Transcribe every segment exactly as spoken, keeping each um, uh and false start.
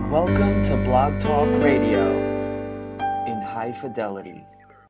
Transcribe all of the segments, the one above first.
Welcome to Blog Talk Radio in high fidelity.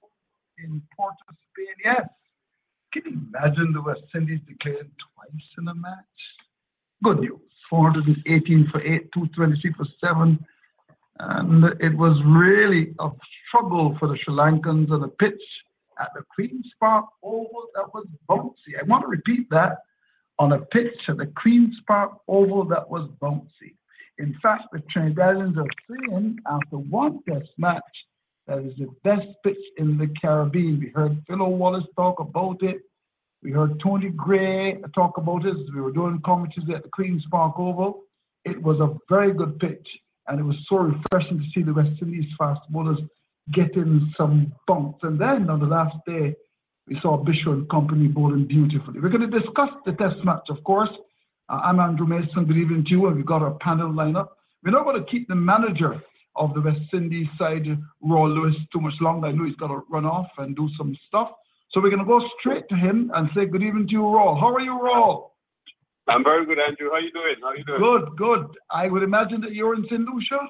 In Port of Spain, yes. Can you imagine the West Indies declared twice in a match? Good news. four hundred eighteen for eight, two twenty-three for seven. And it was really a struggle for the Sri Lankans on the pitch at the Queen's Park Oval that was bouncy. I want to repeat that. On a pitch at the Queen's Park Oval that was bouncy. In fact, the Trinidadians are saying after one test match that is the best pitch in the Caribbean. We heard Phil Wallace talk about it. We heard Tony Gray talk about it. We were doing commentaries at the Queen's Park Oval. It was a very good pitch, and it was so refreshing to see the West Indies fast bowlers getting some bumps. And then on the last day, we saw Bishop and company bowling beautifully. We're going to discuss the test match, of course. Uh, I'm Andrew Mason. Good evening to you. And we've got our panel lineup. We're not going to keep the manager of the West Indies side, Raul Lewis, too much longer. I know he's got to run off and do some stuff. So we're going to go straight to him and say good evening to you, Raul. How are you, Raul? I'm very good, Andrew. How are you doing? How are you doing? Good, good. I would imagine that you're in Saint Lucia?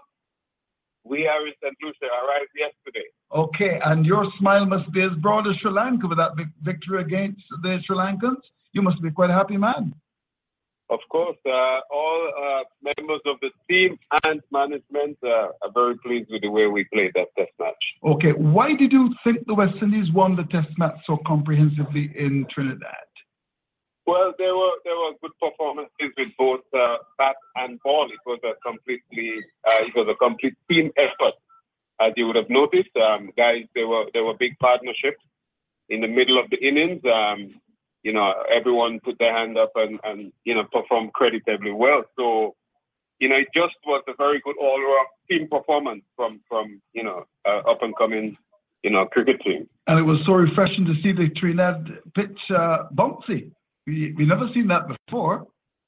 We are in Saint Lucia. Arrived yesterday. Okay, and your smile must be as broad as Sri Lanka with that big victory against the Sri Lankans. You must be quite a happy man. Of course, uh, all uh, members of the team and management uh, are very pleased with the way we played that test match. Okay, why did you think the West Indies won the test match so comprehensively in Trinidad? Well, there were there were good performances with both uh, bat and ball. It was a completely uh, it was a complete team effort, as you would have noticed. Um, guys, there were there were big partnerships in the middle of the innings. Um, you know, everyone put their hand up and, and you know performed creditably well. So, you know, it just was a very good all-round team performance from from you know uh, up and coming you know cricket team. And it was so refreshing to see the Trinidad pitch uh, bouncy. We we never seen that before.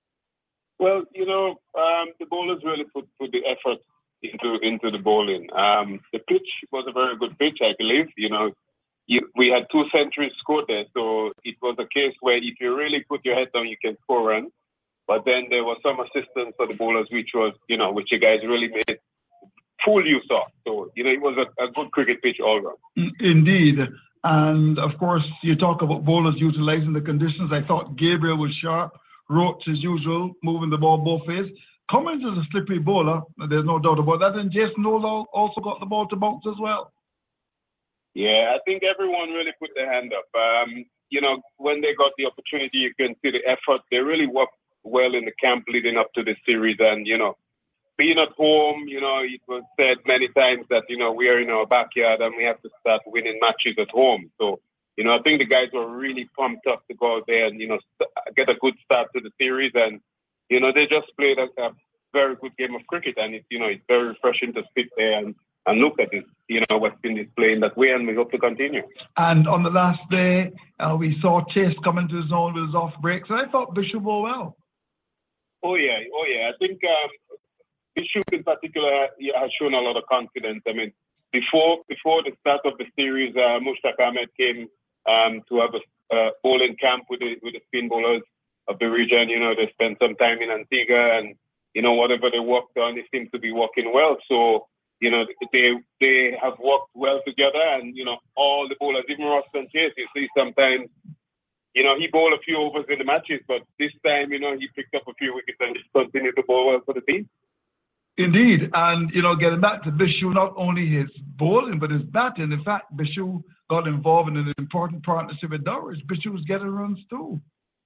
Well, you know, um, the bowlers really put, put the effort into into the bowling. Um, the pitch was a very good pitch, I believe. You know, you, we had two centuries scored there, so it was a case where if you really put your head down, you can score runs. But then there was some assistance for the bowlers, which was, you know, which you guys really made full use of. So, you know, it was a, a good cricket pitch all round. Indeed. And, of course, you talk about bowlers utilising the conditions. I thought Gabriel was sharp, Roach as usual, moving the ball both ways. Cummins is a slippery bowler, there's no doubt about that. And Jason Nola also got the ball to bounce as well. Yeah, I think everyone really put their hand up. Um, you know, when they got the opportunity, you can see the effort. They really worked well in the camp leading up to the series. And, you know, being at home, you know, it was said many times that, you know, we are in our backyard and we have to start winning matches at home. So, you know, I think the guys were really pumped up to go out there and, you know, st- get a good start to the series. And, you know, they just played a, a very good game of cricket. And, it, you know, it's very refreshing to sit there and, and look at it, you know, West Indies playing that way, and we hope to continue. And on the last day, uh, we saw Chase come into his own with his off breaks. And I thought Bishop bowled well. Oh, yeah. Oh, yeah. I think... Um, Bishop in particular has shown a lot of confidence. I mean, before before the start of the series, uh, Mushtaq Ahmed came um, to have a uh, bowling camp with the, with the spin bowlers of the region. You know, they spent some time in Antigua, and, you know, whatever they worked on, it seems to be working well. So, you know, they they have worked well together, and, you know, all the bowlers, even Ross and Chase, you see sometimes, you know, he bowled a few overs in the matches, but this time, you know, he picked up a few wickets and just continued to bowl well for the team. Indeed, and, you know, getting back to Bishu, not only his bowling, but his batting. In fact, Bishu got involved in an important partnership with Dowers. Bishu was getting runs too.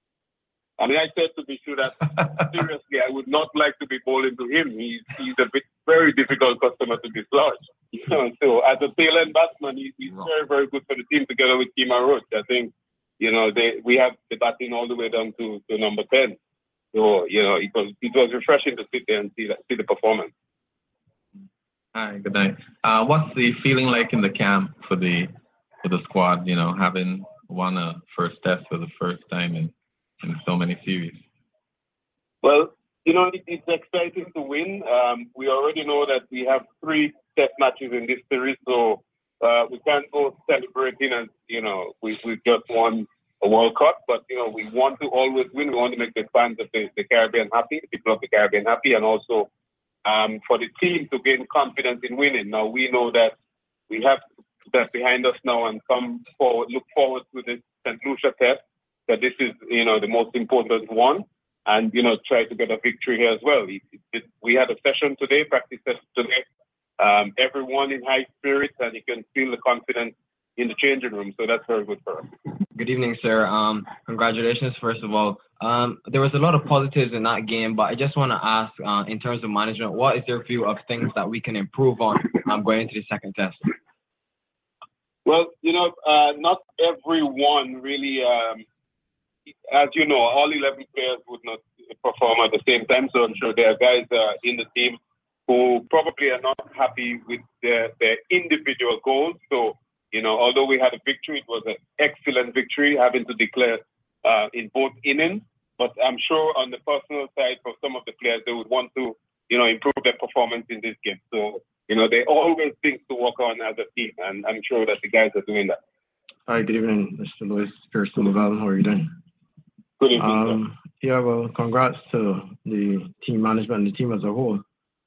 I mean, I said to Bishu that, seriously, I would not like to be bowling to him. He's he's a bit, very difficult customer to dislodge. You know, so as a tail-end batsman, he's, he's very, very good for the team together with Kemar Roach. I think, you know, they we have the batting all the way down to, to number ten. So, you know, it was it was refreshing to sit there and see that, see the performance. Hi, good night. Uh, what's the feeling like in the camp for the for the squad? You know, having won a first test for the first time in, in so many series. Well, you know, it, it's exciting to win. Um, we already know that we have three test matches in this series, so uh, we can't go celebrating as, you know, we we just won a World Cup, but, you know, we want to always win. We want to make the fans of the, the Caribbean happy, the people of the Caribbean happy, and also um, for the team to gain confidence in winning. Now, we know that we have that behind us now and come forward, look forward to the Saint Lucia test, that this is, you know, the most important one, and, you know, try to get a victory here as well. It, it, it, we had a session today, practice session today. Um, everyone in high spirits, and you can feel the confidence in the changing room, so that's very good for us. Good evening, sir. Um, congratulations, first of all. Um, there was a lot of positives in that game, but I just want to ask, uh, in terms of management, what is your view of things that we can improve on um, going into the second test? Well, you know, uh, not everyone really, um, as you know, all eleven players would not perform at the same time. So I'm sure there are guys uh, in the team who probably are not happy with their, their individual goals. So, you know, although we had a victory, it was an excellent victory, having to declare uh, in both innings. But I'm sure on the personal side, for some of the players, they would want to, you know, improve their performance in this game. So, you know, they always think to work on as a team, and I'm sure that the guys are doing that. Hi, good evening, Mister Louis Pearson. How are you doing? Good evening, um, Yeah, well, congrats to the team management and the team as a whole.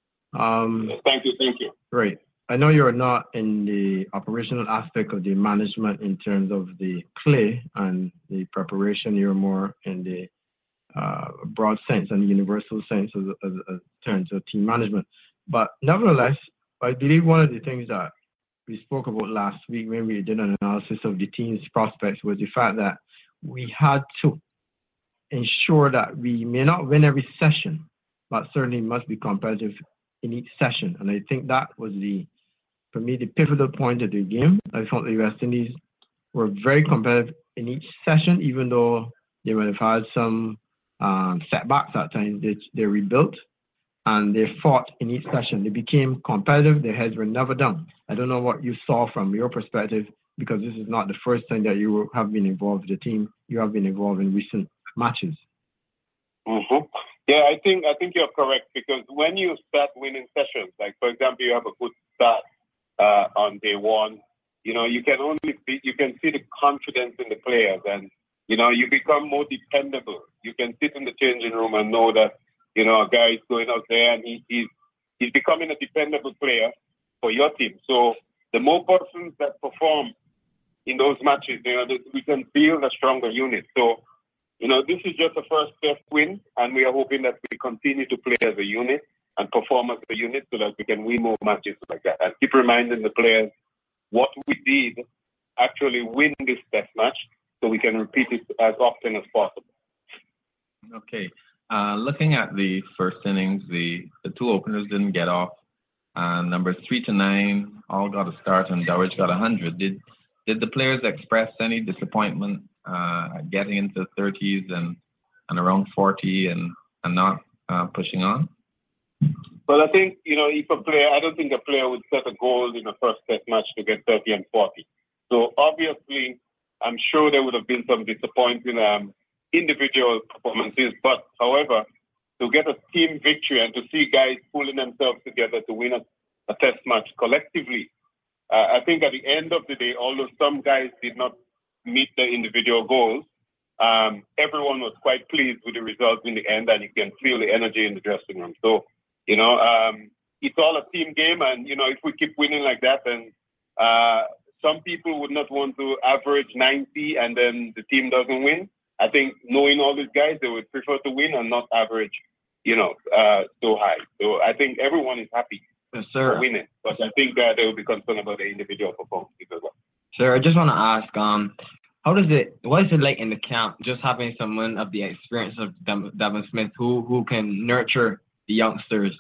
Um, thank you, thank you. Right. I know you're not in the operational aspect of the management in terms of the play and the preparation. You're more in the uh, broad sense and universal sense of, of, of terms of team management. But nevertheless, I believe one of the things that we spoke about last week when we did an analysis of the team's prospects was the fact that we had to ensure that we may not win every session, but certainly must be competitive in each session. And I think that was the, for me, the pivotal point of the game. I thought the West Indies were very competitive in each session, even though they would have had some um, setbacks at times. They, they rebuilt and they fought in each session. They became competitive. Their heads were never down. I don't know what you saw from your perspective, because this is not the first time that you have been involved with the team. You have been involved in recent matches. Mm-hmm. Yeah, I think I think you're correct, because when you start winning sessions, like for example, you have a good start uh, on day one, you know, you can only be, you can see the confidence in the players, and you know, you become more dependable. You can sit in the changing room and know that, you know, a guy is going out there and he, he's he's becoming a dependable player for your team. So the more persons that perform in those matches, you know, we can build a stronger unit. So, you know, this is just a first test win, and we are hoping that we continue to play as a unit and perform as a unit so that we can win more matches like that. And keep reminding the players what we did actually win this test match, so we can repeat it as often as possible. Okay. Uh, looking at the first innings, the, the two openers didn't get off. Uh, numbers three to nine all got a start, and Dowridge got one hundred. Did did the players express any disappointment uh, getting into the thirties and, and around forty and, and not uh, pushing on? Well, I think, you know, if a player, I don't think a player would set a goal in a first test match to get thirty and forty. So obviously, I'm sure there would have been some disappointing um, individual performances, but however, to get a team victory and to see guys pulling themselves together to win a, a test match collectively, uh, I think at the end of the day, although some guys did not meet their individual goals, um, everyone was quite pleased with the results in the end, and you can feel the energy in the dressing room. So, you know, um, it's all a team game, and, you know, if we keep winning like that, then uh, some people would not want to average ninety and then the team doesn't win. I think knowing all these guys, they would prefer to win and not average, you know, uh, so high. So I think everyone is happy yes, sir. for winning, but I think uh, they will be concerned about the individual performances as well. Sir, I just want to ask, um, how does it, what is it like in the camp, just having someone of the experience of Devon Smith who, who can nurture the youngsters?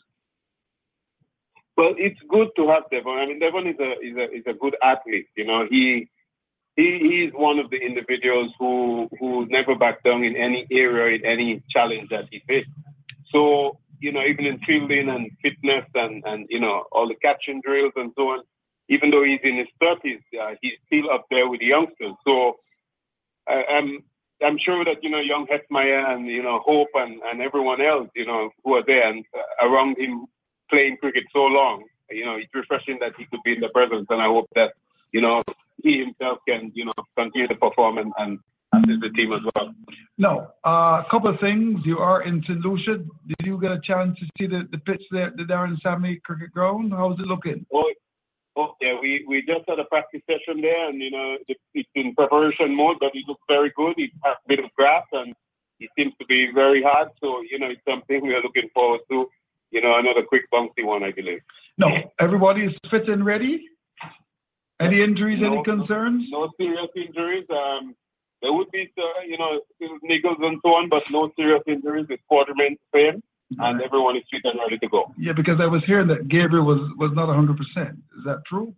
Well, it's good to have Devon. I mean, Devon is a is a is a good athlete. You know, he he he is one of the individuals who who never back down in any area, in any challenge that he faced. So, you know, even in fielding and fitness and and you know all the catching drills and so on, even though he's in his thirties, uh, he's still up there with the youngsters. So, I, I'm I'm sure that you know young Hetmeyer and you know Hope and and everyone else, you know, who are there and uh, around him, playing cricket so long, you know, it's refreshing that he could be in the presence, and I hope that, you know, he himself can, you know, continue to perform and, and assist the team as well. No, uh, a couple of things. You are in Saint Lucia. Did you get a chance to see the, the pitch there, the Darren Sammy Cricket Ground? How's it looking? Oh, oh yeah, we, we just had a practice session there, and you know it's in preparation mode, but it looks very good. It has a bit of grass, and it seems to be very hard. So you know it's something we are looking forward to. You know, another quick bouncy one, I believe. No, everybody is fit and ready. Any injuries? No, any concerns? No, no serious injuries. Um, there would be, uh, you know, niggles and so on, but no serious injuries. The squad remains the same, and everyone is fit and ready to go. Yeah, because I was hearing that Gabriel was was not one hundred percent. Is that true?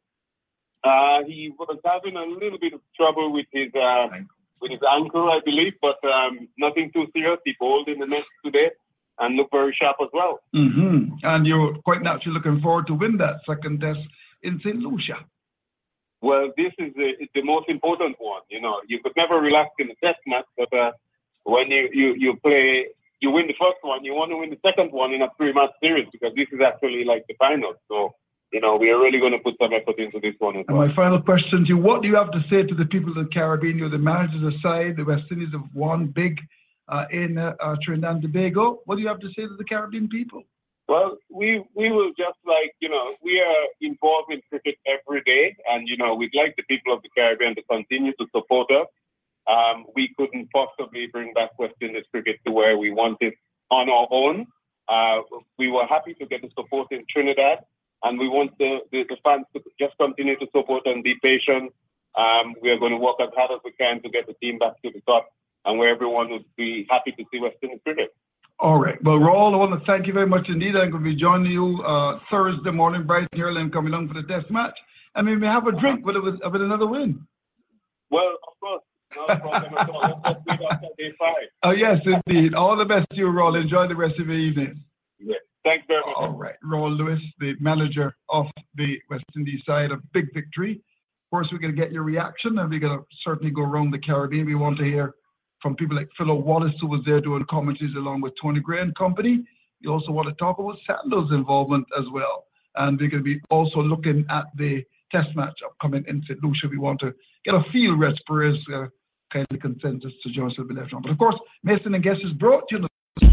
Uh, he was having a little bit of trouble with his uh, with his ankle, I believe, but um, nothing too serious. He bowled in the net today and looked very sharp as well. Mm-hmm. And you're quite naturally looking forward to win that second test in Saint Lucia. Well, this is the, the most important one. You know, you could never relax in the test match, but uh, when you, you, you play, you win the first one, you want to win the second one in a three-match series because this is actually like the final. So, you know, we are really going to put some effort into this one as well. And my final question to you, what do you have to say to the people of the Caribbean? You're the managers aside, the West Indies have won big uh, in uh, uh, Trinidad and Tobago. What do you have to say to the Caribbean people? Well, we we will just like, you know, we are involved in cricket every day. And, you know, we'd like the people of the Caribbean to continue to support us. Um, we couldn't possibly bring back West Indies cricket to where we want it on our own. Uh, we were happy to get the support in Trinidad. And we want the, the, the fans to just continue to support and be patient. Um, we are going to work as hard as we can to get the team back to the top and where everyone would be happy to see West Indies cricket. All right. Well, Raul, I want to thank you very much indeed. I'm going to be joining you uh, Thursday morning, bright and early, and coming along for the test match. And we may have a drink with, with, with another win. Well, of course. No problem at all. Let's just after day five. Oh, yes, indeed. All the best to you, Raul. Enjoy the rest of your evening. Yeah. Thanks very much. All right. Raul Lewis, the manager of the West Indies side, a big victory. Of course, we're going to get your reaction, and we're going to certainly go around the Caribbean. We want to hear from people like Philo Wallace, who was there doing commentaries along with Tony Gray and company. You also want to talk about Sando's involvement as well. And we're going to be also looking at the test match upcoming in Saint Lucia. We want to get a feel Red Spurs uh, kind of consensus to join us will be left on. But of course, Mason and Guest is brought to you.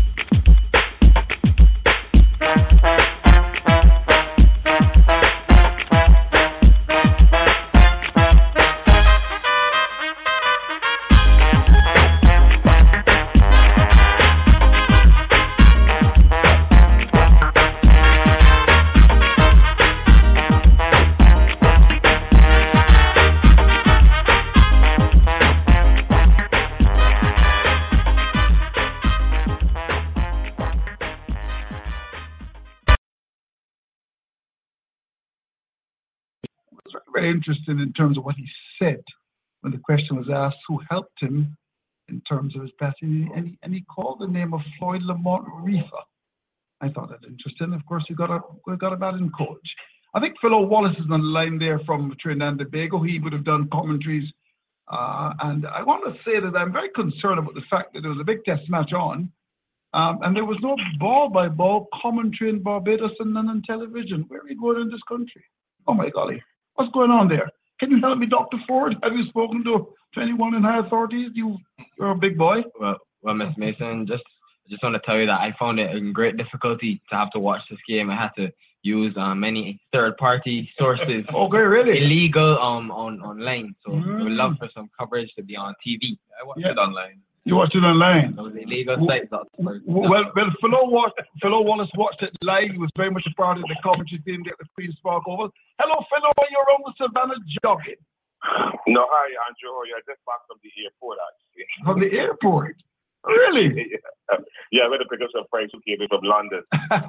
Very interesting in terms of what he said when the question was asked who helped him in terms of his batting, and he, and he called the name of Floyd Lamont Reefer. I thought that interesting. Of course, we got a we got a batting coach. I think Philo Wallace is on the line there from Trinidad and Tobago. He would have done commentaries, uh, and I want to say that I'm very concerned about the fact that there was a big test match on, um, and there was no ball-by-ball commentary in Barbados and none on television. Where are we going in this country? Oh my golly. What's going on there? Can you help me, Doctor Ford? Have you spoken to, to anyone in high authorities? You, you're a big boy. Well, well, Miss Mason, just just want to tell you that I found it in great difficulty to have to watch this game. I had to use uh, many third-party sources. Okay, really? Illegal um on online. So Mm. we would love for some coverage to be on T V. I watched Yeah. it online. You watched it online? Those illegal W- sites. That's W- Well, well, Philo Wallace, Philo Wallace watched it live. He was very much a part of the commentary team, get the Queen's Park Oval. Hello, Philo, you're on the Savannah jogging. No, hi, Andrew. Oh, yeah, just back from the airport, actually. From the airport? Really? yeah. yeah, I went to pick up some friends who came in from London.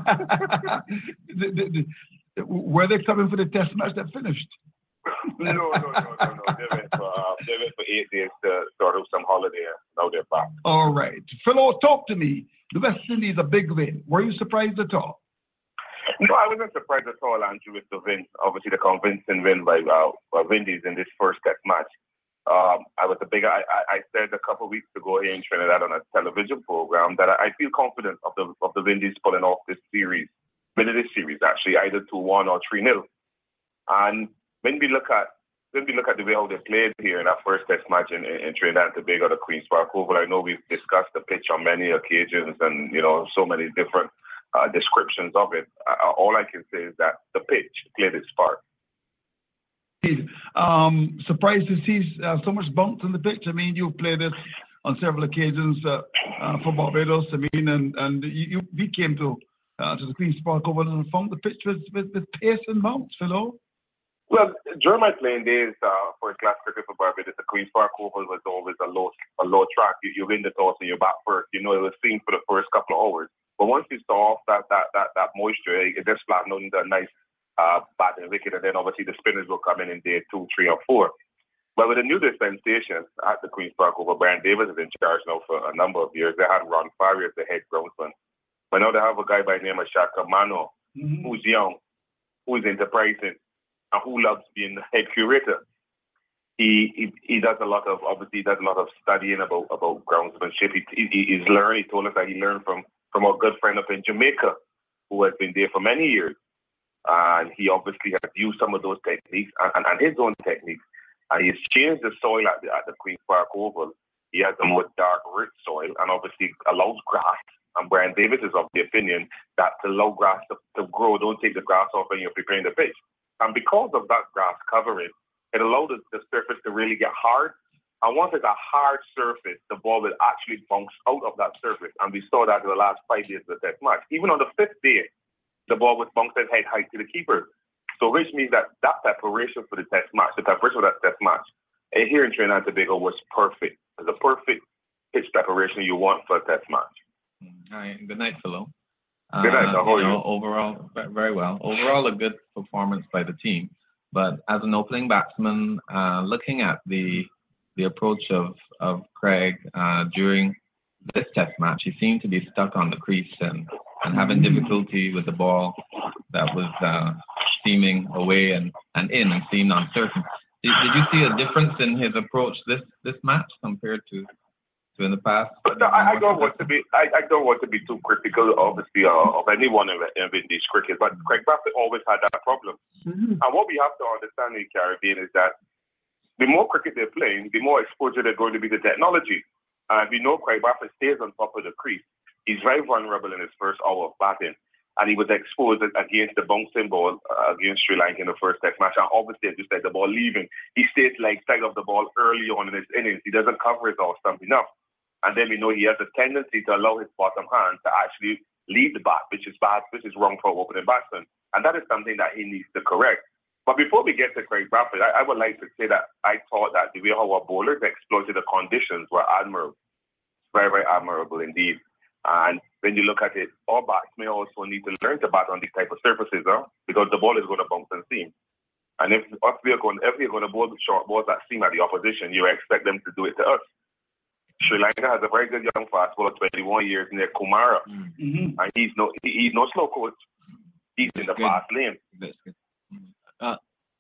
the, the, the, were they coming for the test match that finished? no, no, no, no, no. They went for, uh, they went for eight days to sort of some holiday. Now they're back. All right. Philo, talk to me. The West Indies, a big win. Were you surprised at all? No, I wasn't surprised at all, Andrew, with the win. Obviously, the convincing win by uh, by Windies in this first test match. Um, I was a big. I, I said a couple of weeks ago here in Trinidad on a television program that I, I feel confident of the of the Windies pulling off this series, winning this series actually either two one or three nil. And when we look at when we look at the way how they played here in that first test match in, in Trinidad and Tobago, the Queen's Park Oval, I know we've discussed the pitch on many occasions and, you know, so many different uh, descriptions of it. Uh, all I can say is that the pitch played its part. Um, surprised to see uh, so much bounce on the pitch. I mean, you played it on several occasions uh, uh, for Barbados. I mean, and, and you, you we came to uh, to the Queen's Park Oval and found the pitch with, with, with pace and bounce, Philo. Well, during my playing days uh, for class cricket for Barbados, the Queen's Park Oval was always a low a low track. You, you win the toss and you're back first. You know, it was seen for the first couple of hours. But once you saw off that that that, that moisture, it just flattened on the nice uh, batting wicket, and then obviously the spinners will come in in day two, three, or four. But with the new dispensation at the Queen's Park Oval, Brian Davis is in charge now for a number of years. They had Ron Farrier as the head groundsman. But now they have a guy by the name of Shaka Mano, mm-hmm. who's young, who's enterprising, and who loves being the head curator. He, he he does a lot of, obviously, he does a lot of studying about, about groundsmanship. He, he, he's learned, he told us that he learned from, from our good friend up in Jamaica, who has been there for many years. And he obviously has used some of those techniques and, and, and his own techniques. And he's changed the soil at the, at the Queen's Park Oval. He has a more dark, rich soil and obviously allows grass. And Brian Davis is of the opinion that to allow grass to, to grow, don't take the grass off when you're preparing the pitch. And because of that grass covering, it allowed the, the surface to really get hard. And once it's a hard surface, the ball will actually bounce out of that surface. And we saw that in the last five days of the test match. Even on the fifth day, the ball was bounced head height to the keeper. So which means that that preparation for the test match, the preparation for that test match, here in Trinidad and Tobago was perfect. It was a perfect pitch preparation you want for a test match. Hi, good night, Philo. Good night, how are you? you? Know, overall, very well. Overall, a good performance by the team. But as an opening batsman, uh, looking at the the approach of, of Craig uh, during this test match, he seemed to be stuck on the crease and, and having difficulty with the ball that was uh, steaming away and, and in and seemed uncertain. Did, did you see a difference in his approach this, this match compared to to in the past? But no, I, I don't want to be I, I don't want to be too critical, obviously, uh, of anyone in, in this cricket. But Craig Brathwaite always had that problem. Mm-hmm. And what we have to understand in the Caribbean is that the more cricket they're playing, the more exposure they're going to be to technology. And we know Craig Brathwaite stays on top of the crease. He's very vulnerable in his first hour of batting. And he was exposed against the bouncing ball uh, against Sri Lanka in the first test match. And obviously, as you said, the ball leaving. He stays like side of the ball early on in his innings. He doesn't cover his off stump enough. And then we know he has a tendency to allow his bottom hand to actually lead the bat, which is bad, which is wrong for opening batsman. And that is something that he needs to correct. But before we get to Craig Brathwaite, I, I would like to say that I thought that the way how our bowlers exploited the conditions were admirable. Very, very admirable indeed. And when you look at it, our batsmen also need to learn to bat on these type of surfaces, huh? Because the ball is going to bounce and seam. And if, if we're going, if we're going to bowl short balls that seam at the opposition, you expect them to do it to us. Sri Lanka has a very good young fast bowler, twenty-one years, near Kumara, mm-hmm. and he's no he, he's no slow coach. He's in the good. fast lane. That's good. Uh,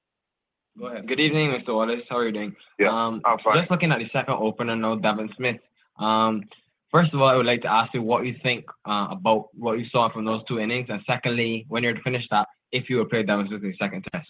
Go ahead. Good evening, Mister Wallace. How are you doing? Yeah, um, I'm fine. Just looking at the second opener now, Devon Smith. Um, first of all, I would like to ask you what you think uh, about what you saw from those two innings, and secondly, when you're to finish that, if you would play Devon Smith in the second test.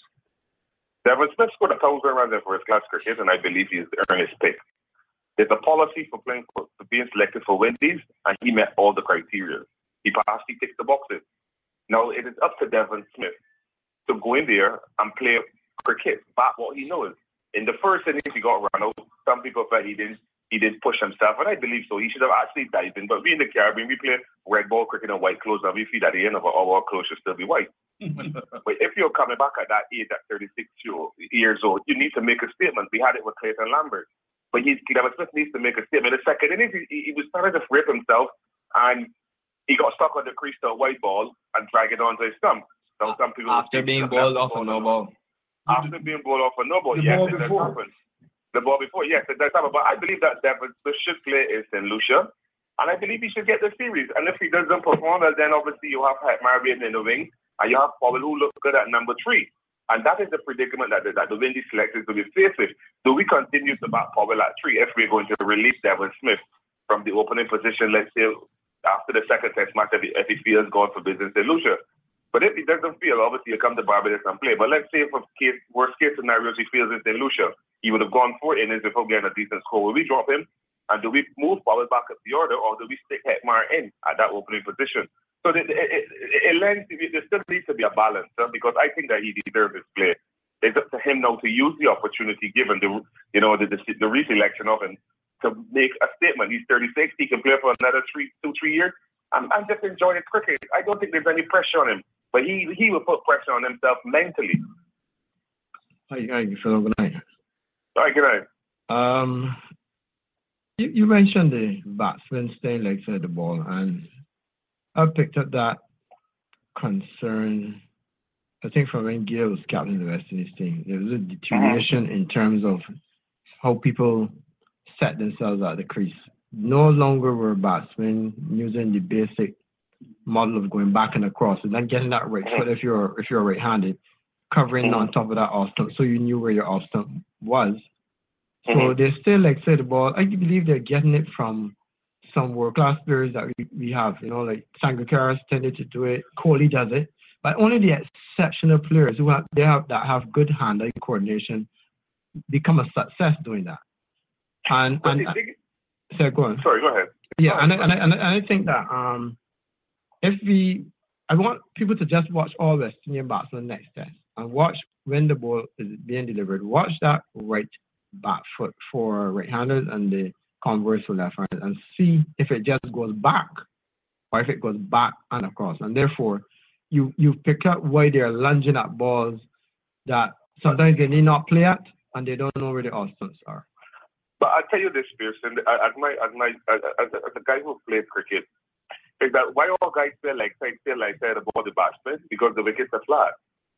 Devon Smith scored a thousand runs in first class cricket, and I believe he's earned his pick. There's a policy for playing for, for being selected for Windies, and he met all the criteria. He passed, he ticked the boxes. Now it is up to Devon Smith to go in there and play cricket, bat what he knows. In the first innings, he got run out. Some people felt he didn't he didn't push himself, and I believe so. He should have actually dived in. But we in the Caribbean, we play red ball cricket and white clothes, and we feel at the end of our, our clothes should still be white. But if you're coming back at that age, at thirty-six years old, you need to make a statement. We had it with Clayton Lambert. But he's, Devon Smith needs to make a statement. The second innings, he, he was starting to rip himself, and he got stuck on the crease to a white ball and drag it onto his stump. So some people After being bowled off a no ball. After being bowled off a no ball, the yes, ball it does before. happen. The ball before, yes, it does happen. But I believe that Devon Smith should play in Saint Lucia, and I believe he should get the series. And if he doesn't perform, well, then obviously you have Marion in the wing, and you have Powell who looks good at number three. And that is the predicament that the, that the Windies selectors will be faced with. Do we continue to bat Powell at three if we're going to release Devon Smith from the opening position, let's say, after the second test match, if he, if he feels God for business in Lucia? But if he doesn't feel, obviously you come to Barbados and play. But let's say for case, worst case scenarios, he feels in Saint Lucia, he would have gone four innings before getting a decent score. Will we drop him? And do we move forward back up the order, or do we stick Hetmar in at that opening position? So it, it, it, it lends, there still needs to be a balance, huh? Because I think that he deserves his play. It's up to him now to use the opportunity given the, you know, the the, the re-election of him to make a statement. He's thirty-six. He can play for another three, two, three years. I'm, I'm just enjoying cricket. I don't think there's any pressure on him, but he he will put pressure on himself mentally. Hi, hi, Phil. Good night. Hi, good night. Um, you, you mentioned the batsman staying legs side of the ball, and I picked up that concern. I think from when Gayle was captain of the West Indies team, there was a deterioration uh-huh. in terms of how people set themselves at the crease. No longer were batsmen using the basic model of going back and across and then getting that right foot if you're if you're right-handed, covering on top of that off stump so you knew where your off stump was. So mm-hmm. they still like say the ball. I believe they're getting it from some world-class players that we, we have. You know, like Sangakkara tended to do it. Kohli does it. But only the exceptional players who have they have that have good hand-eye coordination become a success doing that. And and, and so go on. Sorry, go ahead. Yeah, and I, and I, and I think that um, if we, I want people to just watch all West Indian batsmen next test and watch when the ball is being delivered. Watch that right back foot for right-handers and the converse for left-handers, and see if it just goes back or if it goes back and across. And therefore, you you pick up why they're lunging at balls that sometimes they need not play at, and they don't know where the off stumps are. But I'll tell you this, Pearson, as my as my as, as, as a guy who plays cricket, is that why all guys feel like side feel like side about the batsmen? Because the wickets are flat.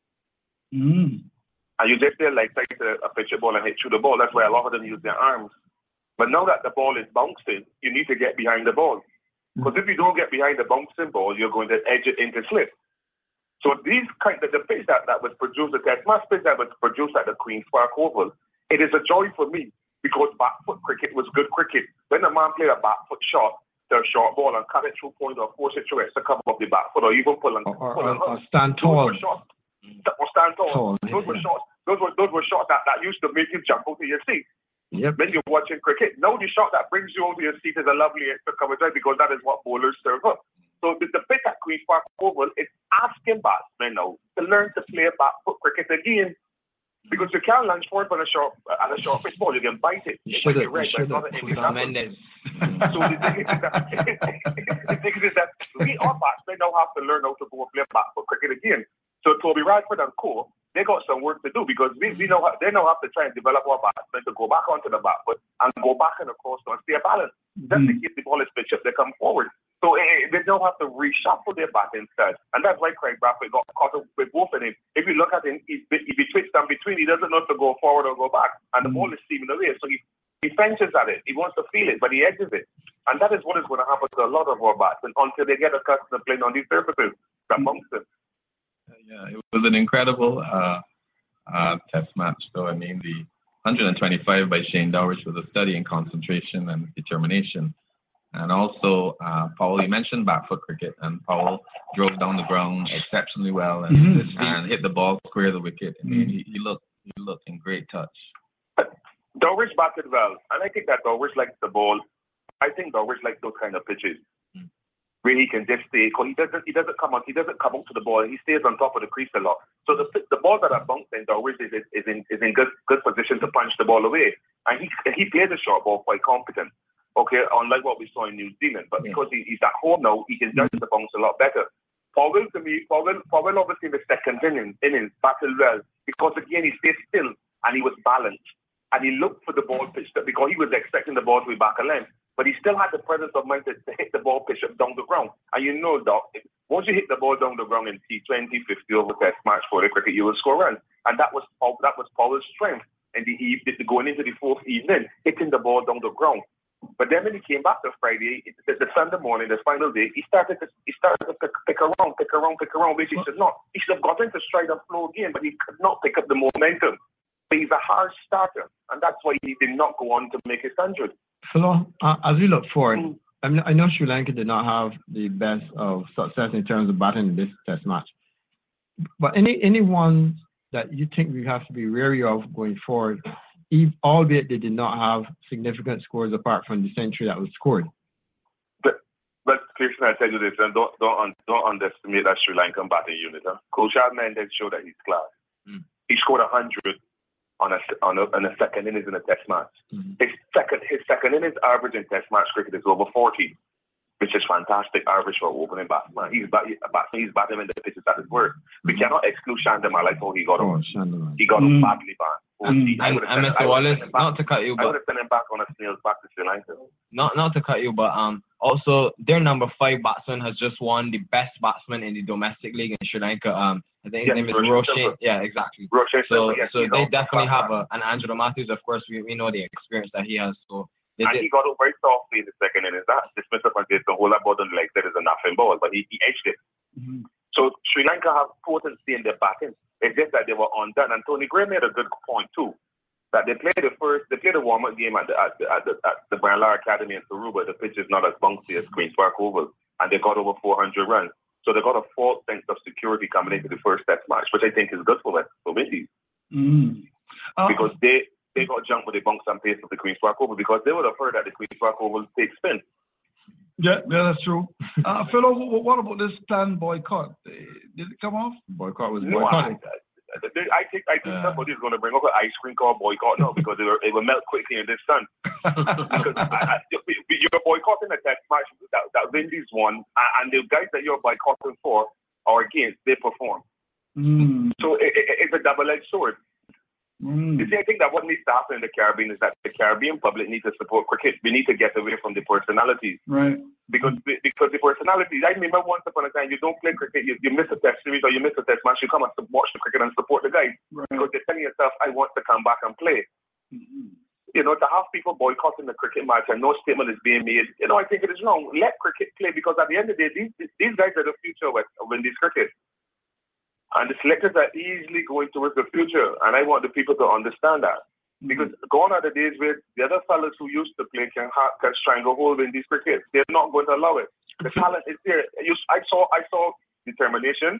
Mm. And you just feel like side to a pitcher ball and hit through the ball. That's why a lot of them use their arms. But now that the ball is bouncing, you need to get behind the ball. Because if you don't get behind the bouncing ball, you're going to edge it into slip. So these kind of the pitch that, that was produced, the test match pitch that was produced at the Queen's Park Oval, it is a joy for me because back foot cricket was good cricket. When a man played a back foot shot, the short ball and cut it through point or force it to to come up the back foot or even pull and or, pull or, or stand tall. Shots, or stand tall. tall those were yeah. shots. Those were those were shots that, that used to make you jump out of your seat. Yep. When you're watching cricket, now the shot that brings you over your seat is a lovely extra coverage because that is what bowlers serve up. So the, the pitch at Queen's Park Oval is asking batsmen now to learn to play back foot cricket again. Because you can't lunge forward on a short on a short pitch ball, you can bite it. You should have. Red, you should have. Mendes. So the thing is that, the thing is that we our batsmen now have to learn how to go and play back foot cricket again. So Toby Radford and co, they got some work to do because we, we know they now have to try and develop our batsmen to go back onto the back foot and go back and across and stay balanced. Just mm. to keep the ball is pitched up, they come forward. So eh, they don't have to reshuffle their bat instead. And that's why Craig Bradford got caught up with both of them. If you look at him, he, he betwixt and between, he doesn't know if to go forward or go back. And the mm. ball is steaming away. So he, he fences at it. He wants to feel it, but he edges it. And that is what is going to happen to a lot of our batsmen until they get accustomed to playing on these surfaces that bounce them. Yeah, it was an incredible uh, uh, test match, though. I mean, the one hundred twenty-five by Shane Dowrich was a study in concentration and determination. And also, uh, Powell, you mentioned back foot cricket, and Powell drove down the ground exceptionally well and, mm-hmm. and hit the ball square the wicket. I mean, he, he looked he looked in great touch. Dowrich batted well, and I think that Dowrich likes the ball. I think Dowrich likes those kind of pitches. Mm. Where he can just stay, because he doesn't, he doesn't come on, he doesn't come out to the ball. He stays on top of the crease a lot. So the the ball that are bouncing, Dowrich is, is in is in good good position to punch the ball away, and he he plays the short ball quite competent. Okay, unlike what we saw in New Zealand, but yeah. because he, he's at home now, he can judge the bounce a lot better. Powell, to me, Powell, Powell obviously in the second inning, innings battled well because again he stayed still and he was balanced and he looked for the ball pitched up because he was expecting the ball to be back a length. But he still had the presence of mind to, to hit the ball pitch up down the ground. And you know, Doc, once you hit the ball down the ground in T twenty, fifty over test match for the cricket, you will score runs. And that was that was Powell's strength in the evening, going into the fourth evening, hitting the ball down the ground. But then when he came back to Friday, the, the Sunday morning, the final day, he started to he started to pick, pick around, pick around, pick around, which he should not. He should have got into stride and flow again, but he could not pick up the momentum. So he's a hard starter, and that's why he did not go on to make his hundred. Hello, uh, as we look forward, mm. I, mean, I know Sri Lanka did not have the best of success in terms of batting in this test match. but any anyone that you think we have to be wary of going forward, if, albeit they did not have significant scores apart from the century that was scored. But, but Christian, I tell you this, and don't don't don't underestimate that Sri Lankan batting unit. Huh? Kushal Mendis showed that he's class. Mm. He scored a hundred on a on a, on a second innings in a Test match. Mm. His second his second innings average in Test match cricket is over forty, which is fantastic average for opening batsman. He's bat, he's batting in the pitches at his work. We cannot exclude Shandamal. I thought he got oh, him. He got him mm. badly banned. Mm. And, and Mister Wallace, not to cut you, but I would have sent him back on a snail's back to Sri Lanka. Not not to cut you, but um also their number five batsman has just won the best batsman in the domestic league in Sri Lanka. Um, I think his yes, name is Roshan. Roshan. Yeah, exactly. Roshan so yes, so they definitely have a, an Angelo Matthews. Of course, we, we know the experience that he has. So they and did. he got it very softly in the second innings. That dismissal from the whole about the leg that is a nothing ball, but he, he edged it. Mm-hmm. So Sri Lanka have potency in their batting. It's just that they were undone. And Tony Gray made a good point too. That they played the first, they played a warm-up game at the at the at the, at the Brian Lara Academy in Aruba. The pitch is not as bouncy as Queens Park Oval, and they got over four hundred runs. So they got a false sense of security coming into the first Test match, which I think is good for West for Windies, mm. uh, because they they got jumped with the bunks and pace of the Queens Park Oval, because they would have heard that the Queens Park Oval takes spin. Yeah, yeah, that's true. Uh, Philo, what about this planned boycott? Did it come off? Boycott was no, boycotted. I, I think I think uh, somebody's going to bring up an ice cream called boycott now, because it will, it will melt quickly in this sun. Because I, I, you're boycotting a Test match that, that Windies won, and the guys that you're boycotting for or against, they perform. Mm. So it, it, it's a double-edged sword. Mm. You see, I think that what needs to happen in the Caribbean is that the Caribbean public needs to support cricket. We need to get away from the personalities. Right. Because because the personalities, I remember once upon a time, you don't play cricket, you, you miss a Test series or you miss a Test match, you come and watch the cricket and support the guys. Right. Because you're telling yourself, I want to come back and play. Mm-hmm. You know, to have people boycotting the cricket match and no statement is being made, you know, I think it is wrong. Let cricket play, because at the end of the day, these, these guys are the future of Windies cricket. And the selectors are easily going towards the future, and I want the people to understand that. Because gone are the days where the other fellas who used to play can ha- can stranglehold in these cricket. They're not going to allow it. The talent is there. You, I saw I saw determination.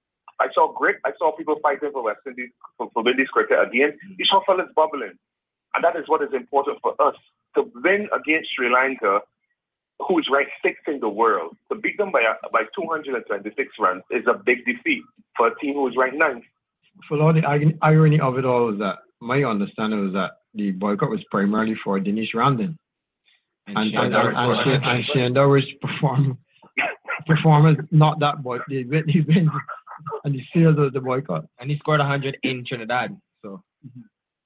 I saw grit. I saw people fighting for West Indies, for, for Windies cricket again. You saw fellas bubbling, and that is what is important for us to win against Sri Lanka, who is ranked sixth in the world. To beat them by a, by two hundred twenty-six runs is a big defeat for a team who is ranked ninth. For all the irony of it all is that my understanding was that the boycott was primarily for Dinesh Ramdin. And, and, and, and, and, and Shane Dowrich perform, performance, not that boy. They win, he wins, and he sealed the, the boycott. And he scored one hundred in Trinidad. So mm-hmm.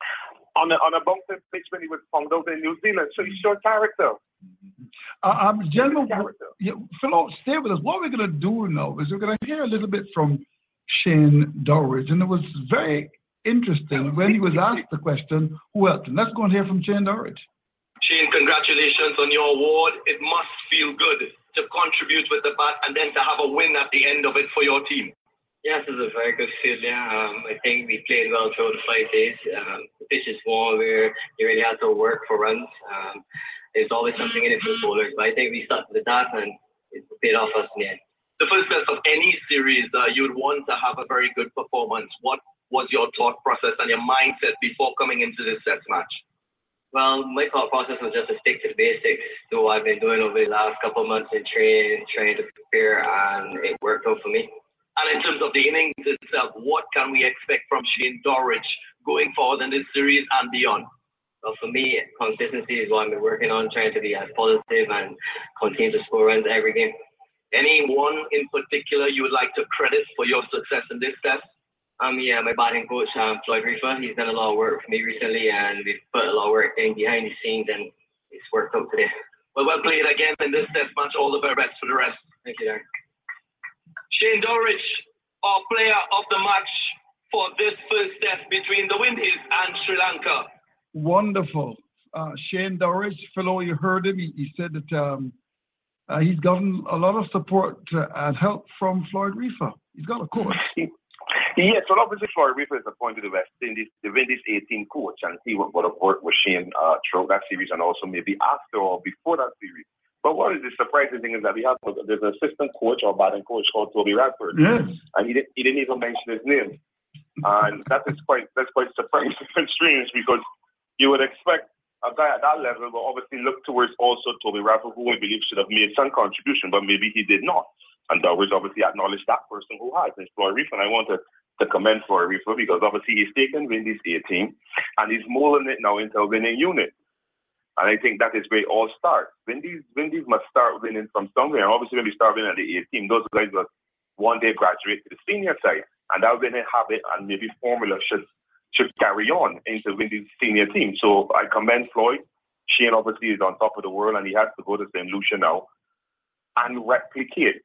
on a on a bouncing pitch when he was found out in New Zealand. So he showed character. Uh, um, Gentlemen, yeah, Philo, stay with us. What we're going to do now is we're going to hear a little bit from Shane Dowrich, and it was very interesting when he was asked the question, who else? And let's go and hear from Shane Dowrich. Shane, congratulations on your award. It must feel good to contribute with the bat and then to have a win at the end of it for your team. Yes, it's a very good feeling. Um, I think we played well throughout the five days. Um, the pitch is warm where you really had to work for runs. Um, there's always something in it for bowlers, but I think we started with that and it paid off us in the end. The first test of any series, uh, you'd want to have a very good performance. What was your thought process and your mindset before coming into this test match? Well, my thought process was just to stick to the basics, do what I've been doing over the last couple of months in training, trying to prepare, and it worked out for me. And in terms of the innings itself, what can we expect from Shane Dowrich going forward in this series and beyond? Well, for me, consistency is what I've been working on, trying to be as positive and continue to score runs every game. Anyone in particular you would like to credit for your success in this test? Um, yeah, my batting coach, um, Floyd Reefer, he's done a lot of work for me recently, and we've put a lot of work in behind the scenes, and it's worked out today. Well, well played again in this test match. All the very best for the rest. Thank you, Darren. Shane Dowrich, our player of the match for this first test between the Windies and Sri Lanka. Wonderful. Uh, Shane Dowrich, fellow, you heard him. He, he said that um, uh, he's gotten a lot of support uh, and help from Floyd Reefer. He's got a coach. Yes, well, obviously Floyd Reefer is appointed the West Indies, the Windies eighteen coach, and he would have worked with Shane uh, throughout that series and also maybe after or before that series. But what is the surprising thing is that we have there's an assistant coach or batting coach called Toby Radford, Yes. and he didn't he didn't even mention his name, and that is quite that's quite surprising and strange because you would expect a guy at that level will obviously look towards also Toby Radford, who I believe should have made some contribution, but maybe he did not. And Dowridge obviously acknowledged that person who has in Floyd Reef, and I want to, to commend Floyd Reef because obviously he's taken Windy's A team and he's molding it now into a winning unit. And I think that is where it all starts. Windy's, Windy's must start winning from somewhere. And obviously when we start winning at the A team, those guys will one day graduate to the senior side, and that winning habit and maybe formula should should carry on into Windy's senior team. So I commend Floyd. Shane obviously is on top of the world, and he has to go to Saint Lucia now and replicate.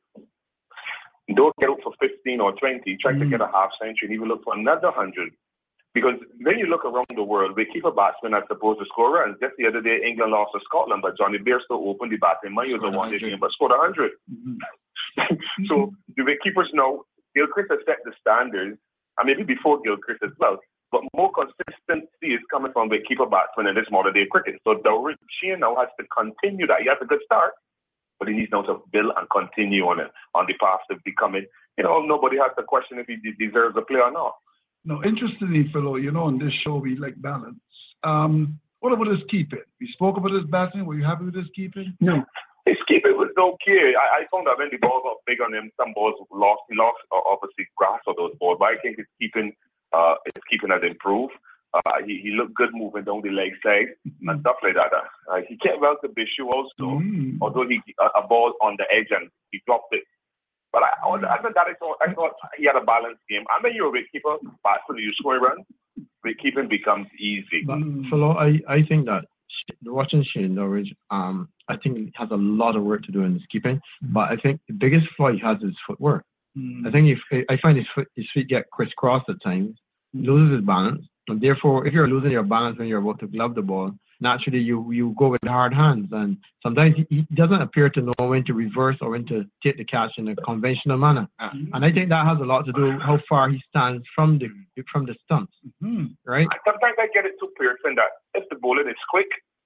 Don't get up for fifteen or twenty. Try mm. to get a half century and even look for another hundred. Because when you look around the world, we keep a batsman that's supposed to score runs. Just the other day, England lost to Scotland, but Johnny Bairstow opened the batting. Man, he was a one-day game, but scored one hundred. Mm-hmm. So the wicketkeepers now, Gilchrist has set the standards, and maybe before Gilchrist as well. But more consistency is coming from the keeper batsman in this modern day cricket. So Dowridge Shane now has to continue that. He has a good start, but he needs now to build and continue on it, on the path of becoming, you know, nobody has to question if he deserves a play or not. No, interestingly, fellow, you know, on this show we like balance. Um, what about his keeping? We spoke about his batting. Were you happy with his keeping? No. His keeping was okay. I, I found that when the ball got big on him, some balls lost. He lost, uh, obviously, grasp of those balls. But I think his keeping, uh, his keeping has improved. Uh, he, he looked good moving down the leg side mm-hmm. and stuff like that. Uh, he kept well to Bishu also, mm-hmm. although he a, a ball on the edge and he dropped it. But I, I, that I thought, I thought he had a balanced game. I mean, you're a wicketkeeper, but when you score runs, wicketkeeping becomes easy. But, fellow, I, I think that watching Shane Dowridge, um, I think he has a lot of work to do in his keeping. Mm-hmm. But I think the biggest flaw he has is footwork. Mm-hmm. I think if I find his foot, his feet get crisscrossed at times, he loses his balance. And therefore, if you're losing your balance when you're about to glove the ball, naturally you, you go with hard hands. And sometimes he, he doesn't appear to know when to reverse or when to take the catch in a conventional manner. Mm-hmm. And I think that has a lot to do with how far he stands from the from the stumps, mm-hmm. right? Sometimes I get it too, Pearson, that if the bowling is quick,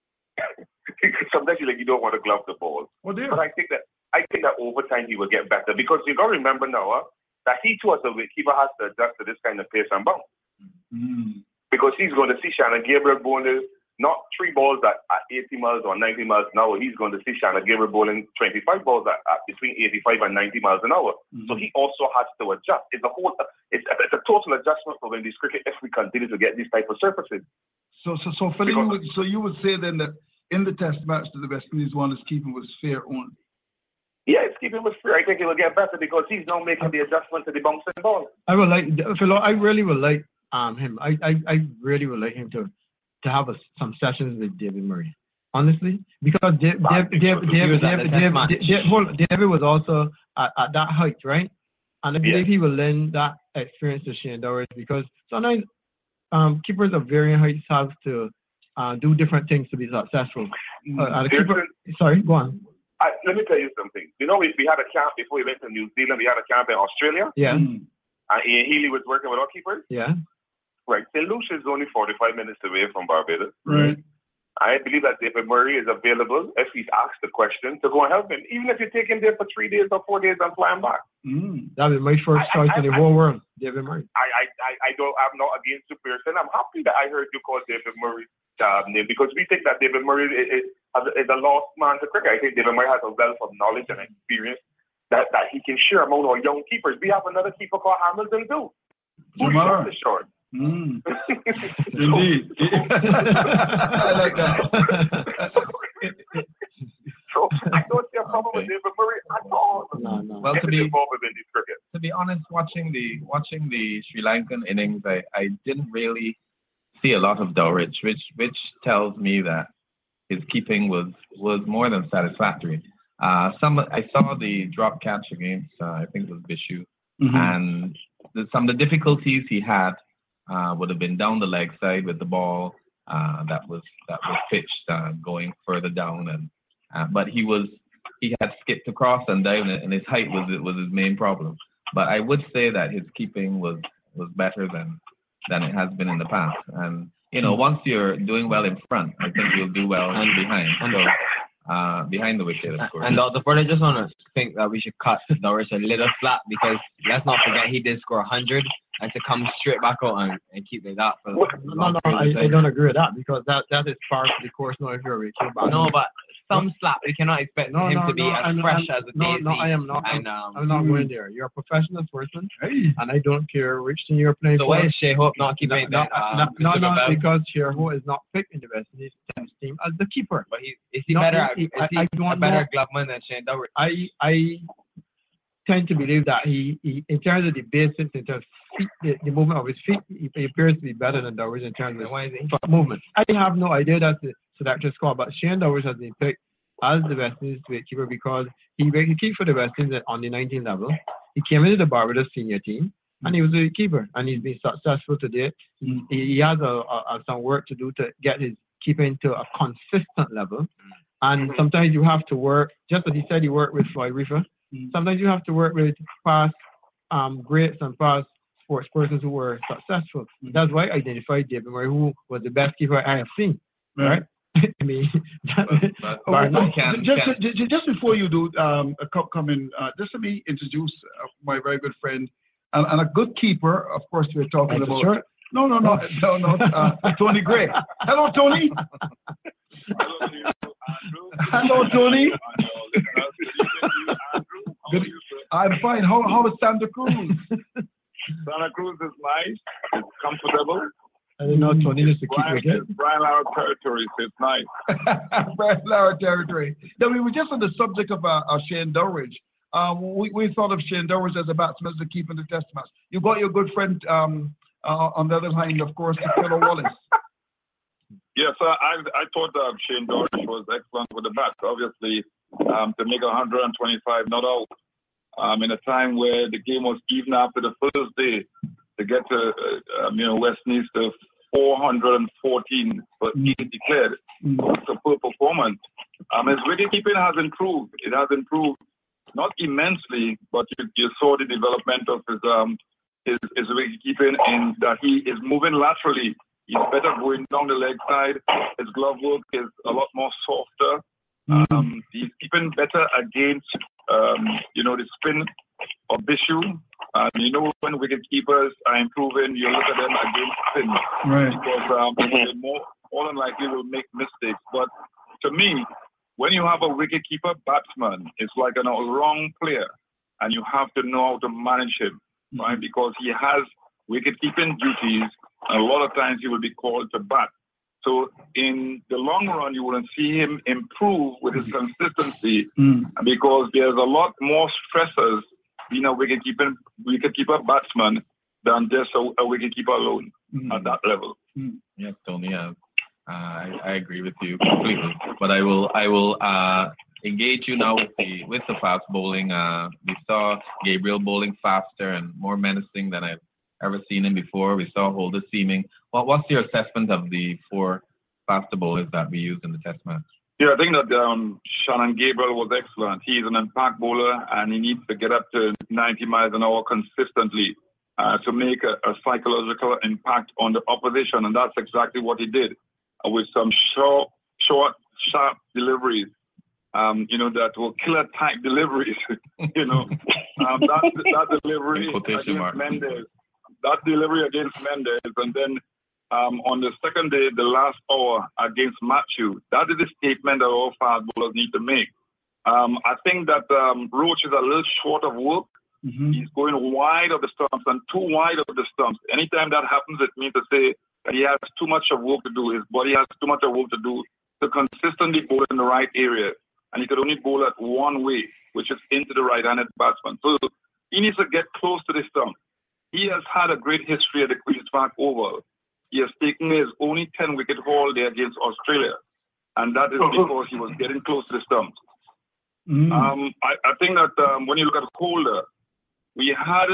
sometimes you like you don't want to glove the ball. Oh, dear. But I think that I think that over time he will get better because you got to remember now uh, that he too as a wicketkeeper has to adjust to this kind of pace and bounce. Mm-hmm. Because he's going to see Shannon Gabriel bowling not three balls at, at eighty miles or ninety miles an hour. He's going to see Shannon Gabriel bowling twenty-five balls at, at between eighty-five and ninety miles an hour. Mm-hmm. So he also has to adjust. It's a whole, it's, it's a total adjustment for Windies cricket if we continue to get these type of surfaces. So, so, so, Philly, you would, so you would say then that in the Test match that the West Indies won, his keeping was fair only. Yeah, his keeping was fair. I think he will get better because he's now making the adjustment to the bouncing ball. I would like, Phil, I really would like. Um, him, I, I, I really would like him to, to have a, some sessions with David Murray, honestly, because Dave, Dave, Dave, Dave, Dave, Dave, Dave, David was also at, at that height, right? And I believe yeah. he will lend that experience to Shane Dowridge because sometimes um, keepers of varying heights have to uh, do different things to be successful. Uh, keeper, sorry, go on. I, let me tell you something. You know, we, we had a camp before we went to New Zealand. We had a camp in Australia. Yeah. Mm. And Ian Healy was working with our keepers. Yeah. Right. Saint Lucia is only forty-five minutes away from Barbados. Right. I believe that David Murray is available if he's asked the question to go and help him, even if you take him there for three days or four days and fly him back. Mm. That would be my first choice I, I, in the I, whole I, world, David Murray. I, I, I, I don't. I'm not against you, Pearson. I'm happy that I heard you call David Murray uh, name because we think that David Murray is, is, is a lost man to cricket. I think David Murray has a wealth of knowledge and experience that, that he can share among our young keepers. We have another keeper called Hamilton too. Who's the short? Mm. Indeed. I like that. So I don't see a problem with David Murray at all. No, no. Well, to be, in this cricket. to be honest, watching the watching the Sri Lankan innings, I, I didn't really see a lot of Dowridge, which which tells me that his keeping was was more than satisfactory. Uh, some I saw the drop catch against uh, I think it was Bishu, mm-hmm. and the, some of the difficulties he had. Uh, would have been down the leg side with the ball uh, that was that was pitched uh, going further down, and uh, but he was he had skipped across and down, and his height was was his main problem. But I would say that his keeping was was better than than it has been in the past. And you know, once you're doing well in front, I think you'll do well behind. So uh, behind the wicket, of course. And the, the further, just want to think that we should cut Dowrich a little slack because let's not forget he did score one hundred and to come straight back out and, and keep it that for no, no, I, I don't agree with that because that, that is part of the course now if you're a wicket back. No, but some slap. We cannot expect no, him no, to be no, as I'm, fresh I'm, as a no, daisy. no, I am not. And, I'm, um, I'm not going there. You're a professional sportsman, hey. And I don't care which team you're playing so for. So why is Shea Hope not keeping no, that? No, um, no, no, no because Shea Hope is not picked in the West Indies test team as the keeper. But he, is he no, better? He, is I, he I don't a better know. gloveman than Shane Dowrich? I, I tend to believe that he, he in terms of the basics, in terms of feet, the, the movement of his feet, he, he appears to be better than Dowrich in terms of why is he? foot movement. I have no idea that's the selector's call, but Shane Dowrich has been picked as the West Indies wicketkeeper because he wicketkeeps for the West Indies on the nineteen level. He came into the Barbados senior team and he was a wicketkeeper and he's been successful to date. He, he has a, a, a, some work to do to get his keeping to a consistent level. And sometimes you have to work, just as he said he worked with Floyd Reefer, sometimes you have to work with past um, greats and past sports persons who were successful. That's why I identified David Murray, who was the best keeper I have seen, right? I mean, that, but, but, but can, just, can. just just before you do um, a come in, uh, just let me introduce uh, my very good friend and, and a good keeper. Of course, we're talking That's about. No, no, no, no, no. Uh, Tony Gray. Hello, Tony. Hello, Tony. Good. I'm fine. How how is Santa Cruz? Santa Cruz is nice. It's comfortable. I don't know, Tony needs to keep Brian, it again. Brian Lara territory, so it's nice. Brian Lara territory. Now, we were just on the subject of uh, uh, Shane Dowrich. Um, we, we thought of Shane Dowrich as a batsman to keep in the test match. You got your good friend um, uh, on the other line, of course, Taylor Wallace. Yes, uh, I I thought uh, Shane Dowrich was excellent with the bat. Obviously, um, to make one hundred twenty-five not out um, in a time where the game was even after the first day, to get to uh, um, you know West Indies to four hundred fourteen, but he declared it's a poor performance. Um, his wicket-keeping has improved. It has improved, not immensely, but you, you saw the development of his um his, his wicket-keeping in that he is moving laterally. He's better going down the leg side. His glove work is a lot more softer. Um, he's keeping better against um, you know the spin of Bishu. Um, you know, when wicket keepers are improving, you look at them against spin. Right. Because um, they more, more than likely will make mistakes. But to me, when you have a wicket keeper batsman, it's like an all-round player, and you have to know how to manage him, right? Because he has wicket keeping duties, and a lot of times he will be called to bat. So in the long run, you will see him improve with his consistency, mm. because there's a lot more stressors being a wicket-keeper, wicket-keeper batsman than just a, a wicket-keeper alone mm. at that level. Mm. Yes, Tony, uh, I, I agree with you completely. But I will I will uh, engage you now with the with the fast bowling. Uh, we saw Gabriel bowling faster and more menacing than I've ever seen him before. We saw Holder seaming. What what's your assessment of the four faster bowlers that we used in the test match? Yeah, I think that um, Shannon Gabriel was excellent. He's an impact bowler, and he needs to get up to ninety miles an hour consistently uh, to make a, a psychological impact on the opposition, and that's exactly what he did uh, with some short, short, sharp deliveries. Um, you know, that were killer type deliveries. you know, um, that that delivery against mark. Mendes, that delivery against Mendes, and then. Um, on the second day, the last hour against Matthew, that is a statement that all fast bowlers need to make. Um, I think that um, Roach is a little short of work. Mm-hmm. He's going wide of the stumps and too wide of the stumps. Anytime that happens, it means to say that he has too much of work to do. His body has too much of work to do to consistently bowl in the right area. And he could only bowl at one way, which is into the right-handed batsman. So he needs to get close to the stump. He has had a great history at the Queen's Park Oval. He has taken his only ten wicket haul there against Australia, and that is because he was getting close to the stumps. Mm. Um, I, I think that um, when you look at Holder, we had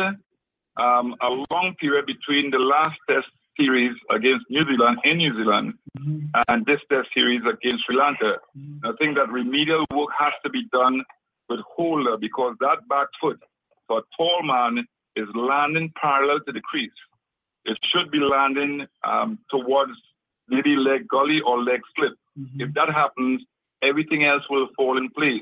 um, a long period between the last test series against New Zealand in New Zealand mm-hmm. and this test series against Sri Lanka. Mm-hmm. I think that remedial work has to be done with Holder because that back foot for a tall man is landing parallel to the crease. It should be landing um, towards maybe leg gully or leg slip. Mm-hmm. If that happens, everything else will fall in place.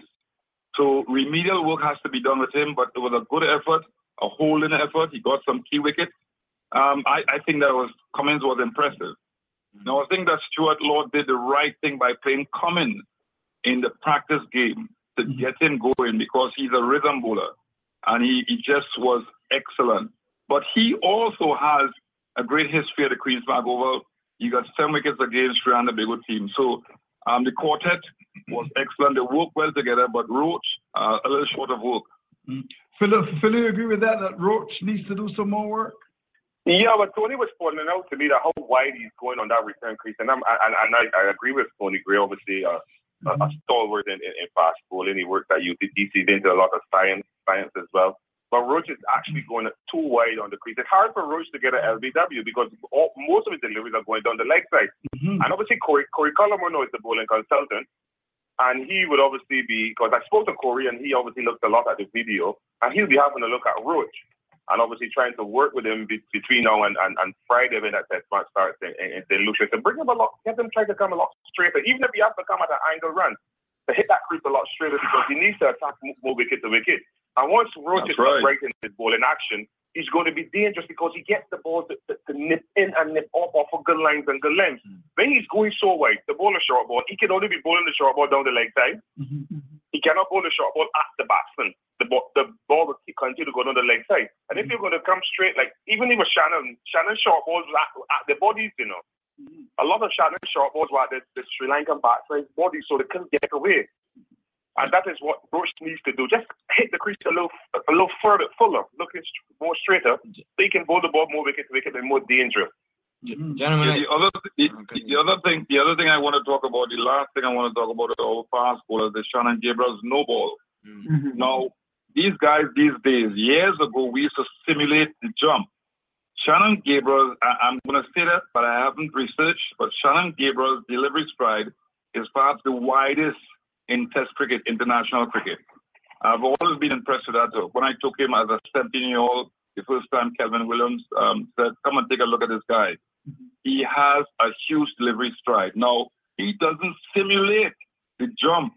So remedial work has to be done with him, but it was a good effort, a holding effort. He got some key wickets. Um, I, I think that was Cummins was impressive. Now, I think that Stuart Lord did the right thing by playing Cummins in the practice game to get him going because he's a rhythm bowler, and he, he just was excellent. But he also has a great history at the Queen's Park Oval. He got seven wickets against Sri Lanka Big team. So um, the quartet was excellent. They worked well together, but Roach, uh, a little short of work. Mm. Phil, Phil, you agree with that, that Roach needs to do some more work? Yeah, but Tony was pointing out to me that how wide he's going on that return crease. And, I'm, and, and I, I agree with Tony Gray, obviously, uh, mm-hmm. a, a stalwart in, in, in fast bowling. He works at U T D C, into a lot of science, science as well. But Roach is actually going too wide on the crease. It's hard for Roach to get an L B W because all, most of his deliveries are going down the leg side. Mm-hmm. And obviously, Corey, Corey Colomono is the bowling consultant. And he would obviously be, because I spoke to Corey and he obviously looked a lot at the video, and he'll be having a look at Roach. And obviously trying to work with him be, between now and, and, and Friday when that test match starts in, in, in Saint Lucia to bring him a lot, get him try to come a lot straighter, even if he has to come at an angle run, to hit that crease a lot straighter because he needs to attack more wicket to wicket. And once Roach is right. right in his ball in action, he's going to be dangerous because he gets the ball to, to, to nip in and nip off off of good lines and good lengths. Mm-hmm. When he's going so wide, the ball is short ball, he can only be bowling the short ball down the leg side. Mm-hmm. He cannot bowl the short ball at the batsman. The ball, the ball will continue to go down the leg side. And if you're going to come straight, like even even Shannon, Shannon short balls were at, at the bodies, you know. Mm-hmm. A lot of Shannon short balls were at the, the Sri Lankan batsman's bodies, so they couldn't get away. And that is what Roach needs to do. Just hit the crease a little, a little further, fuller, looking more straighter, so you can bowl the ball more wicket to wicket and more dangerous. Mm-hmm. Gentlemen, yeah, the other, the, the other thing, the other thing I want to talk about, the last thing I want to talk about is our fast bowlers, the Shannon Gabriel's no ball. Mm-hmm. Now, these guys these days, years ago, we used to simulate the jump. Shannon Gabriel, I, I'm going to say that, but I haven't researched, but Shannon Gabriel's delivery stride is perhaps the widest in Test cricket, international cricket. I've always been impressed with that. So when I took him as a seventeen-year-old, the first time Kelvin Williams um, said, come and take a look at this guy. Mm-hmm. He has a huge delivery stride. Now, he doesn't simulate the jump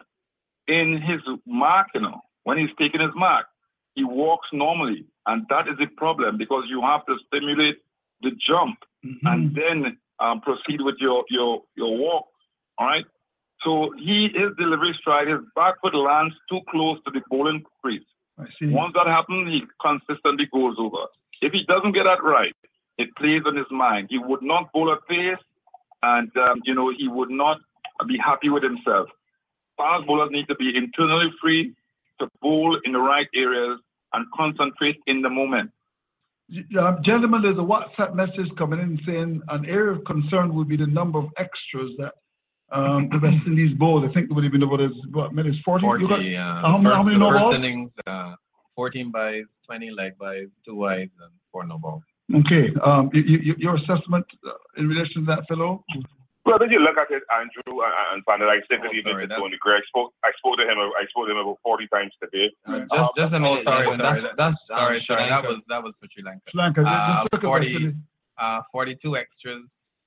in his mark, you know. When he's taking his mark, he walks normally. And that is the problem because you have to stimulate the jump mm-hmm. and then um, proceed with your, your, your walk, all right? So he, his delivery stride, his back foot lands too close to the bowling crease. I see. Once that happens, he consistently goes over. If he doesn't get that right, it plays on his mind. He would not bowl at pace, and um, you know he would not be happy with himself. Fast bowlers need to be internally free to bowl in the right areas and concentrate in the moment. Uh, gentlemen, there's a WhatsApp message coming in saying an area of concern would be the number of extras that um, the West Indies bowl. I think there would have been about as what minutes forty. forty. Got, uh, how, first, how many the no first balls? innings, uh, fourteen byes, twenty leg byes, two wides, and four no balls. Okay. Um, you, you, your assessment in relation to that, fellow? Well, when you look at it, Andrew and, and Panda, I said that even to Tony Gray, I spoke, I spoke to him. I spoke to him about forty times today. Uh, just, um, just a minute. Oh, sorry, sorry. That's, that's sorry, sorry. That was that was for Sri Lanka. Sri Lanka. Uh, forty, uh, forty-two extras.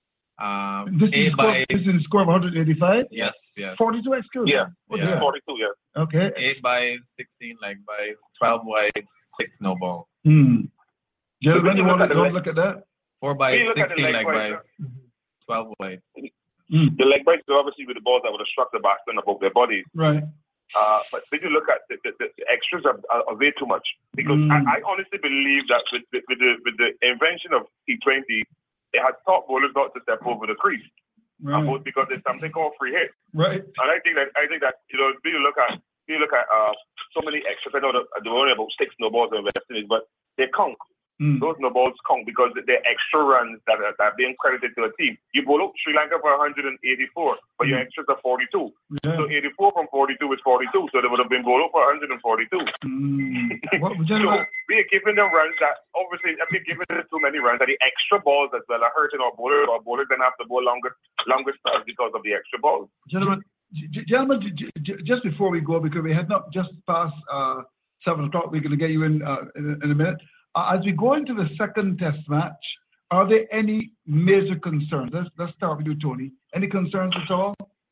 Um, this is eight score, by this is a score of one hundred eighty-five. Yes, yes. forty-two extras. Yeah, oh, yeah. forty-two. Yeah. Okay. Eight by sixteen leg by twelve wide, six no ball. Hmm. Gentlemen, you want to go look at that? Four by sixteen leg by twelve wide. Mm. The leg breaks are obviously with the balls that would have struck the batsman above their bodies. Right. Uh, but when you look at the, the, the extras are, are, are way too much because mm. I, I honestly believe that with the, with the with the invention of T twenty, it has taught bowlers not to step over the crease. Right. And both because there's something called free hit. Right. And I think that I think that you know, when you look at when you look at uh, so many extras. I know that there were only about six no balls in West Indies, but they count. Mm. Those no balls count because they're extra runs that are, that are being credited to a team. You bowl up Sri Lanka for one hundred eighty-four, but mm. your extras are forty-two. Yeah. So eighty-four from forty-two is forty-two. So they would have been bowled up for one hundred forty-two. Mm. What, so we are giving them runs that obviously we're giving them too many runs that the extra balls as well are hurting our bowlers. Our bowlers then have to bowl longer longer spells because of the extra balls. Gentlemen, gentlemen, just before we go, because we had not just past uh, seven o'clock, we're going to get you in uh, in, in a minute. Uh, as we go into the second test match, are there any major concerns? Let's, let's start with you, Tony. Any concerns at all?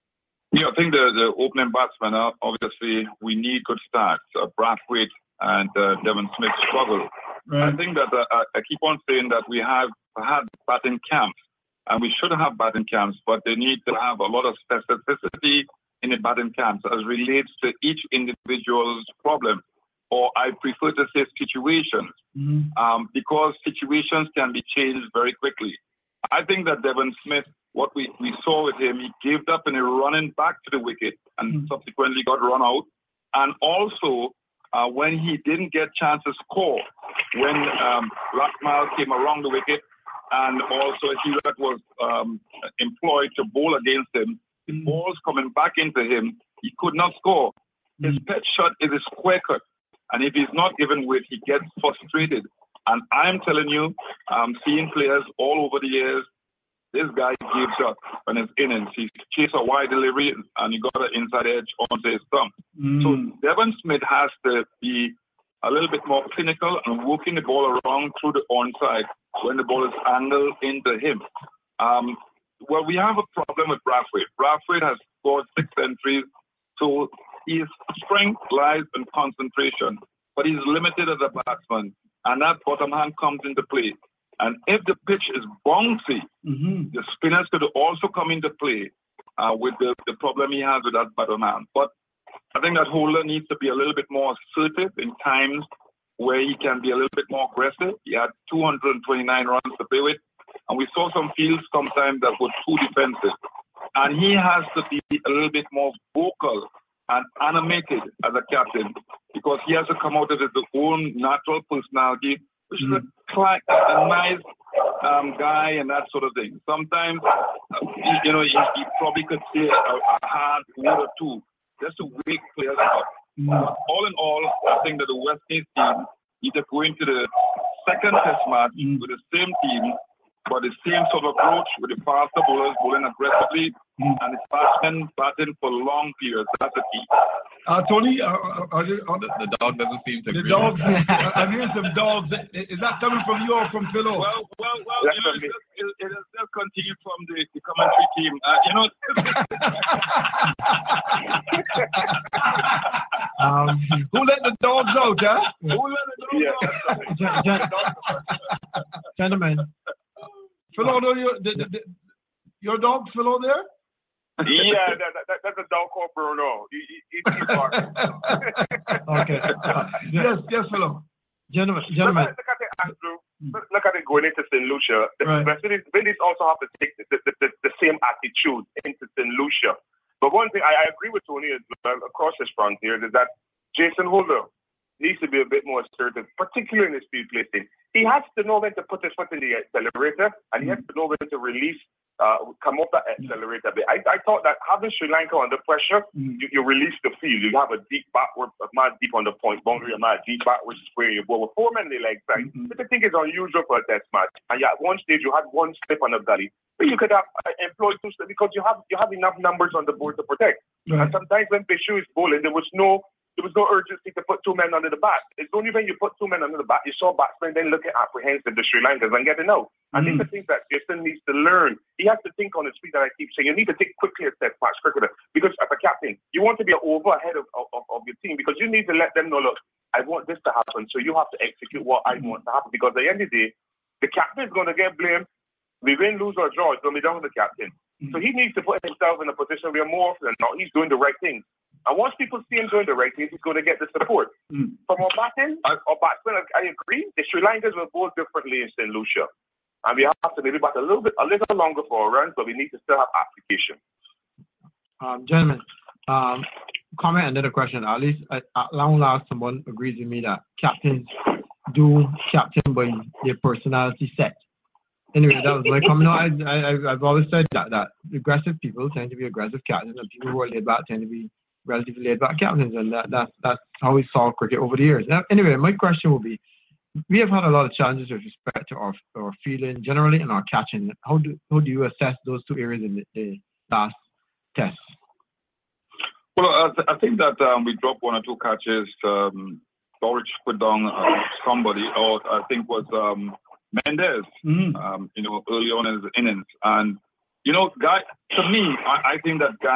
Yeah, I think the, the opening batsmen, uh, obviously, we need good starts. Uh, Brathwaite and uh, Devon Smith struggle. Right. I think that uh, I keep on saying that we have had batting camps, and we should have batting camps, but they need to have a lot of specificity in the batting camps as relates to each individual's problem, or I prefer to say situations, mm-hmm. um, because situations can be changed very quickly. I think that Devon Smith, what we, we saw with him, he gave up in a running back to the wicket and mm-hmm. subsequently got run out. And also, uh, when he didn't get chance to score, when um, Rathmal came around the wicket and also Hewlett was um, employed to bowl against him, the mm-hmm. balls coming back into him, he could not score. His mm-hmm. pet shot is a square cut. And if he's not given weight, he gets frustrated. And I'm telling you, I'm seeing players all over the years, this guy gives up on his innings. He chased a wide delivery and he got an inside edge onto his thumb. Mm. So Devon Smith has to be a little bit more clinical and working the ball around through the onside when the ball is angled into him. Um, well, we have a problem with Brathwaite. Brathwaite has scored six centuries, so his strength lies in concentration, but he's limited as a batsman, and that bottom hand comes into play. And if the pitch is bouncy, mm-hmm. the spinners could also come into play uh, with the, the problem he has with that bottom hand. But I think that Holder needs to be a little bit more assertive in times where he can be a little bit more aggressive. He had two hundred twenty-nine runs to play with, and we saw some fields sometimes that were too defensive. And he has to be a little bit more vocal and animated as a captain, because he has to come out of his own natural personality, which mm-hmm. is a, a nice um, guy and that sort of thing. Sometimes, uh, he, you know, he, he probably could say a, a hard word or two just to wake players up. Mm-hmm. But all in all, I think that the West Indies team need to go into the second test match mm-hmm. with the same team, but the same sort of approach with the faster bowlers bowling aggressively mm. and the batsmen batting for long periods. That's the key. Uh, Tony, uh, are you, are the, the dog doesn't seem to the agree. Dogs, I'm hearing some dogs. Is that coming from you or from Philo? Well, well, well. You know, it, it, it has just continued from the, the commentary team. Uh, you know. um, who let the dogs out, huh? Who let the dogs yeah. out? Gentlemen. Philo, no, your, the, the, the, your dog, Philo, there? Yeah, that, that, that's a dog called Bruno. He, he, he's barking. Okay. Uh, yes, yes, Philo. Gentlemen, gentlemen. Look, look at it, Andrew. Look, look at it going into Saint Lucia. The right. West Indies also have to take the, the, the, the same attitude into Saint Lucia. But one thing, I, I agree with Tony as well, across his frontier, is that Jason Holder needs to be a bit more assertive, particularly in his field placing. He has to know when to put his foot in the accelerator, and he has to know when to release, uh, come off that accelerator. But I, I thought that having Sri Lanka under pressure, mm. you, you release the field. You have a deep backward, a mile deep on the point boundary, a mile deep backward square. You ball with four men in the leg side. Mm-hmm. Which I think is unusual for a test match. And yeah, at one stage you had one slip on the gully, but you could have uh, employed two slips because you have you have enough numbers on the board to protect. Right. And sometimes when Bishu is bowling, there was no. There was no urgency to put two men under the bat. It's only when you put two men under the bat, you saw batsmen then looking apprehensive, the Sri Lankans, and getting out. Mm. I think the things that Jason needs to learn, he has to think on his feet, that I keep saying. You need to think quickly as test match cricketer, because as a captain, you want to be over ahead of, of, of your team, because you need to let them know, look, I want this to happen, so you have to execute what I want to happen, because at the end of the day, the captain is going to get blamed. We win, lose, or draw, it's going to be down to the captain. Mm. So he needs to put himself in a position where more often than not, he's doing the right thing. And once people see him doing the right thing, he's going to get the support. Mm. From our batting, or batsmen, I agree, the Sri Lankans will bowl differently in Saint Lucia. And we have to maybe bat a little bit, a little longer for our runs, but we need to still have application. Um, gentlemen, um, comment and then a question. At least, at, at long last, someone agrees with me that captains do captain by their personality set. Anyway, that was my comment. No, I, I, I've always said that, that aggressive people tend to be aggressive captains, and people who are laid back tend to be relatively laid back captains, and that, that's that's how we saw cricket over the years. Now, anyway, my question will be, we have had a lot of challenges with respect to our, our fielding generally and our catching. How do how do you assess those two areas in the, the last test? Well, I, th- I think that um, we dropped one or two catches. Um, Dorich put down uh, somebody, or I think was um, Mendez, mm-hmm. um, you know, early on in his innings. And, you know, guy, to me, I, I think that guys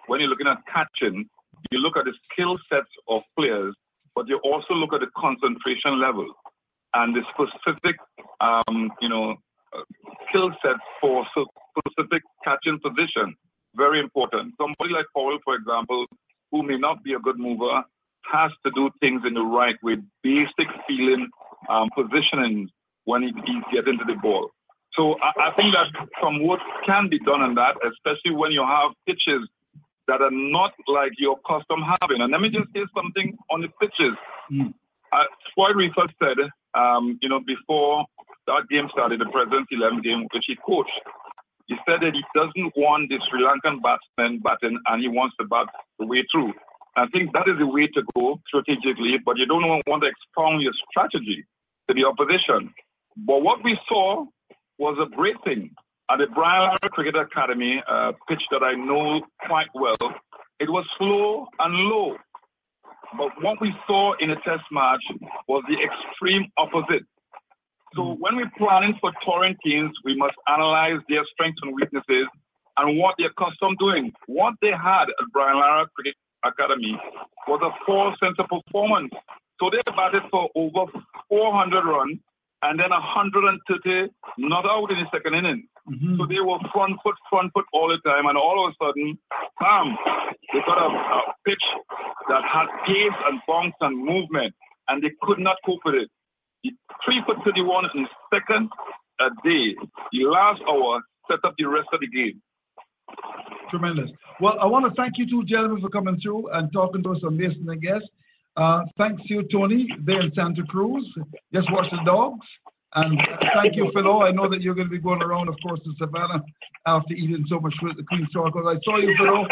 when you're looking at catching, you look at the skill sets of players, but you also look at the concentration level and the specific, um, you know, uh, skill sets for specific catching position. Very important. Somebody like Powell, for example, who may not be a good mover, has to do things in the right way, basic feeling, um, positioning when he, he's getting to the ball. So I, I think that some work can be done on that, especially when you have pitches that are not like your custom having. And let me just say something on the pitches. Mm. Uh, Floyd Reefer said, um, you know, before that game started, the President's eleven game, which he coached, he said that he doesn't want the Sri Lankan batsman batting and he wants to bat the way through. I think that is the way to go strategically, but you don't want to expound your strategy to the opposition. But what we saw was a great thing. At the Brian Lara Cricket Academy, a pitch that I know quite well, it was slow and low. But what we saw in a test match was the extreme opposite. So when we're planning for touring teams, we must analyze their strengths and weaknesses and what they're accustomed doing. What they had at Brian Lara Cricket Academy was a false sense of performance. So they batted for over four hundred runs and then one hundred thirty not out in the second inning. Mm-hmm. So they were front foot, front foot all the time, and all of a sudden, bam, they got a, a pitch that had pace and bounce and movement, and they could not cope with it. Three for thirty-one in the second a day. The last hour set up the rest of the game. Tremendous. Well, I want to thank you two gentlemen for coming through and talking to us on Mason and Guest. Uh, thanks to you, Tony, there in Santa Cruz. Just watch the dogs. And uh, thank you, Philo. I know that you're going to be going around, of course, to Savannah after eating so much fruit at the Queen's Store, because I saw you, Philo.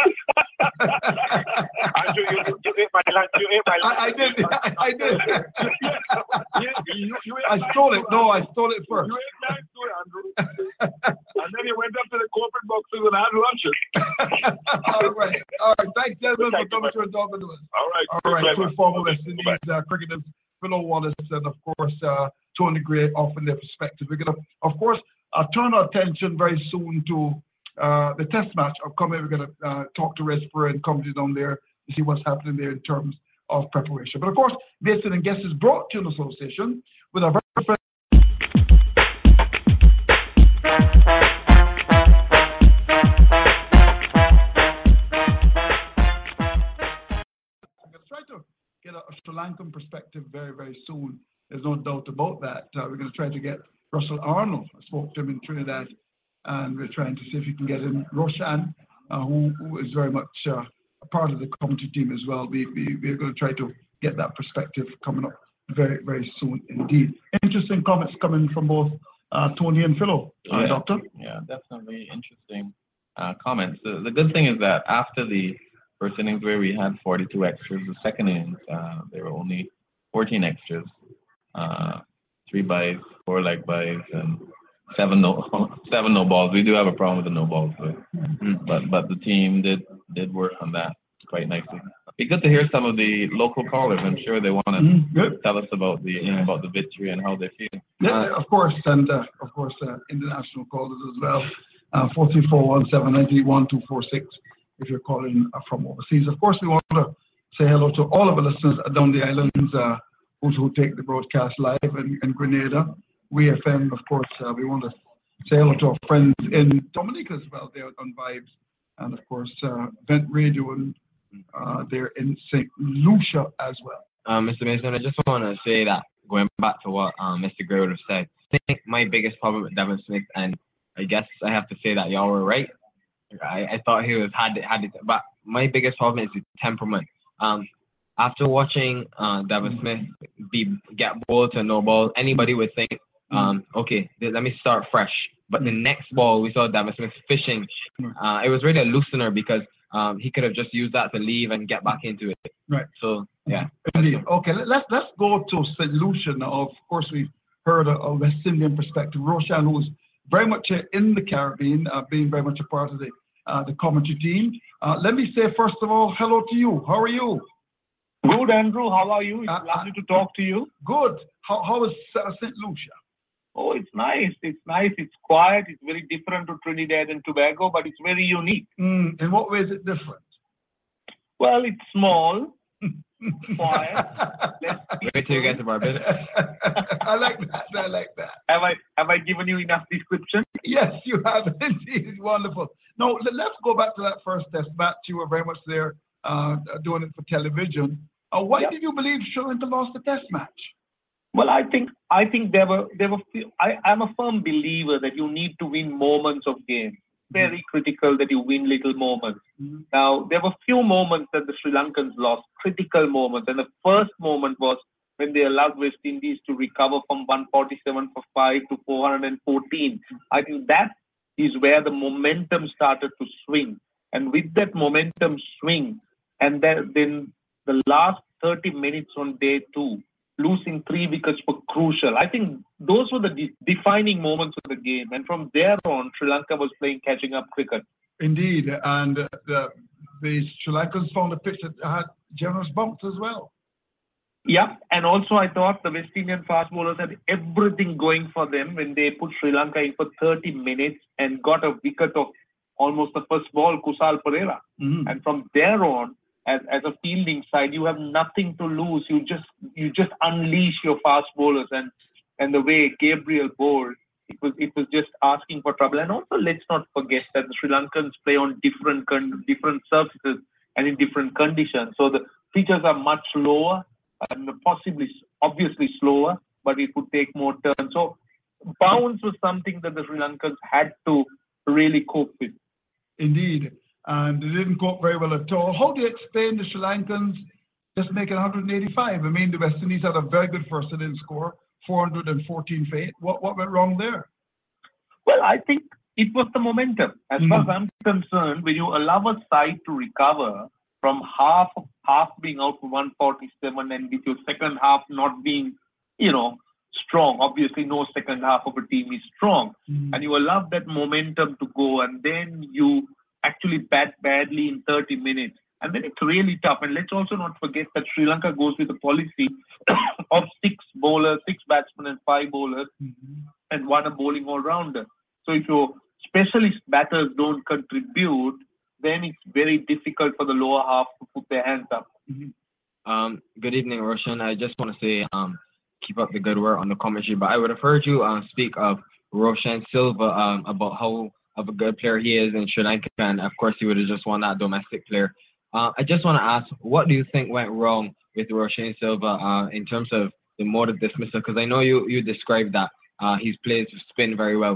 Andrew, you, you, you ate my lunch. You ate my lunch. I, I did. I, I did. you, you, you I stole it. No, I stole it first. You ate mine too, Andrew. And then you went up to the corporate boxes and had lunches. All right. All right. Thanks, gentlemen, for coming through and talking to us. All right. All right. Two former West Indies uh, cricketers, Philo Wallace, and of course, uh, Tony Gray, offering their perspective. We're going to, of course, uh, turn our attention very soon to uh, the test match upcoming. We're going to uh, talk to Resper and company down there to see what's happening there in terms of preparation. But of course, Mason and Guest is brought to you in association with our very friend. I'm going to try to get a, a Sri Lankan perspective very, very soon. There's no doubt about that. Uh, we're going to try to get Russell Arnold. I spoke to him in Trinidad, and we're trying to see if we can get in Roshan, uh, who, who is very much uh, a part of the commentary team as well. We, we, we're going to try to get that perspective coming up very, very soon indeed. Interesting comments coming from both uh, Tony and Philo, uh, yeah, Doctor. Yeah, definitely interesting uh, comments. The, the good thing is that after the first innings where we had forty-two extras, the second innings, uh, there were only fourteen extras. Uh, three buys, four leg buys, and seven no seven no balls. We do have a problem with the no balls, though. Mm-hmm. but but the team did did work on that quite nicely. It'd be good to hear some of the local callers. I'm sure they want to mm-hmm. tell us about the you know, about the victory and how they feel. Yeah, uh, of course, and uh, of course uh, international callers as well. Uh, four three four one seven nine three one two four six. If you're calling uh, from overseas, of course, we want to say hello to all of our listeners down the islands. Uh, Who, who take the broadcast live in, in Grenada. We F M, of course, uh, we want to say hello to our friends in Dominica as well, there on Vibes, and of course, uh, Vent Radio, and uh, they're in Saint Lucia as well. Um, Mister Mason, I just want to say that, going back to what um, Mister Gray would have said, I think my biggest problem with Devin Smith, and I guess I have to say that y'all were right. I, I thought he was had it, had it, but my biggest problem is his temperament. Um, After watching uh, Devin Smith be get bowled to no ball, anybody would think, um, okay, let me start fresh. But the next ball, we saw Devin Smith fishing. Uh, it was really a loosener because um, he could have just used that to leave and get back into it. Right. So, yeah. Okay, let's let's go to Saint Lucia now. Of course, we've heard a, a West Indian perspective. Roshan, who's very much in the Caribbean, uh, being very much a part of the, uh, the commentary team. Uh, let me say, first of all, hello to you. How are you? Good, Andrew. How are you? It's uh, lovely to talk to you. Good. How how is uh, Saint Lucia? Oh, it's nice. It's nice. It's quiet. It's very different to Trinidad and Tobago, but it's very unique. Mm, in what way is it different? Well, it's small. Quiet. Wait till you get to Barbados. I like that. I like that. Have I have I given you enough description? Yes, you have. Indeed. Wonderful. No, let- let's go back to that first test match. You were very much there uh, doing it for television. Uh, why Yeah. did you believe Sri Lanka lost the test match? Well, I think I think there were there were few, I I'm a firm believer that you need to win moments of game. Very critical that you win little moments. Mhm. Now there were few moments that the Sri Lankans lost, critical moments, and the first moment was when they allowed West Indies to recover from one forty-seven for five to four hundred fourteen. I think that is where the momentum started to swing, and with that momentum swing, and then then the last thirty minutes on day two, losing three wickets were crucial. I think those were the de- defining moments of the game. And from there on, Sri Lanka was playing catching up cricket. Indeed. And uh, the, the Sri Lankans found a pitch that had generous bumps as well. Yeah, and also I thought the West Indian fast bowlers had everything going for them when they put Sri Lanka in for thirty minutes and got a wicket of almost the first ball, Kusal Perera. Mhm. And from there on, as, as a fielding side, you have nothing to lose. You just you just unleash your fast bowlers, and and the way Gabriel bowled, it was it was just asking for trouble. And also, let's not forget that the Sri Lankans play on different con- different surfaces and in different conditions. So the pitches are much lower and possibly, obviously slower, but it would take more turns. So bounce was something that the Sri Lankans had to really cope with. Indeed. And they didn't cope very well at all. How do you explain the Sri Lankans just making one hundred eighty-five? I mean, the West Indies had a very good first inning score, four hundred fourteen for eight. What, what went wrong there? Well, I think it was the momentum. As far as Mhm. I'm concerned, when you allow a side to recover from half half being out for one forty-seven and with your second half not being, you know, strong. Obviously, no second half of a team is strong. Mhm. And you allow that momentum to go, and then you actually bat badly in thirty minutes. And then it's really tough. And let's also not forget that Sri Lanka goes with a policy of six bowlers, six batsmen and five bowlers, Mhm. and one a bowling all-rounder. So if your specialist batters don't contribute, then it's very difficult for the lower half to put their hands up. Mhm. Um, good evening, Roshan. I just want to say, um, keep up the good work on the commentary. But I would have heard you uh, speak of Roshan Silva um, about how of a good player he is in Sri Lanka, and of course he would have just won that domestic player. Uh, I just want to ask, what do you think went wrong with Roshan Silva uh, in terms of the mode of dismissal? Because I know you you described that uh, he's played spin very well.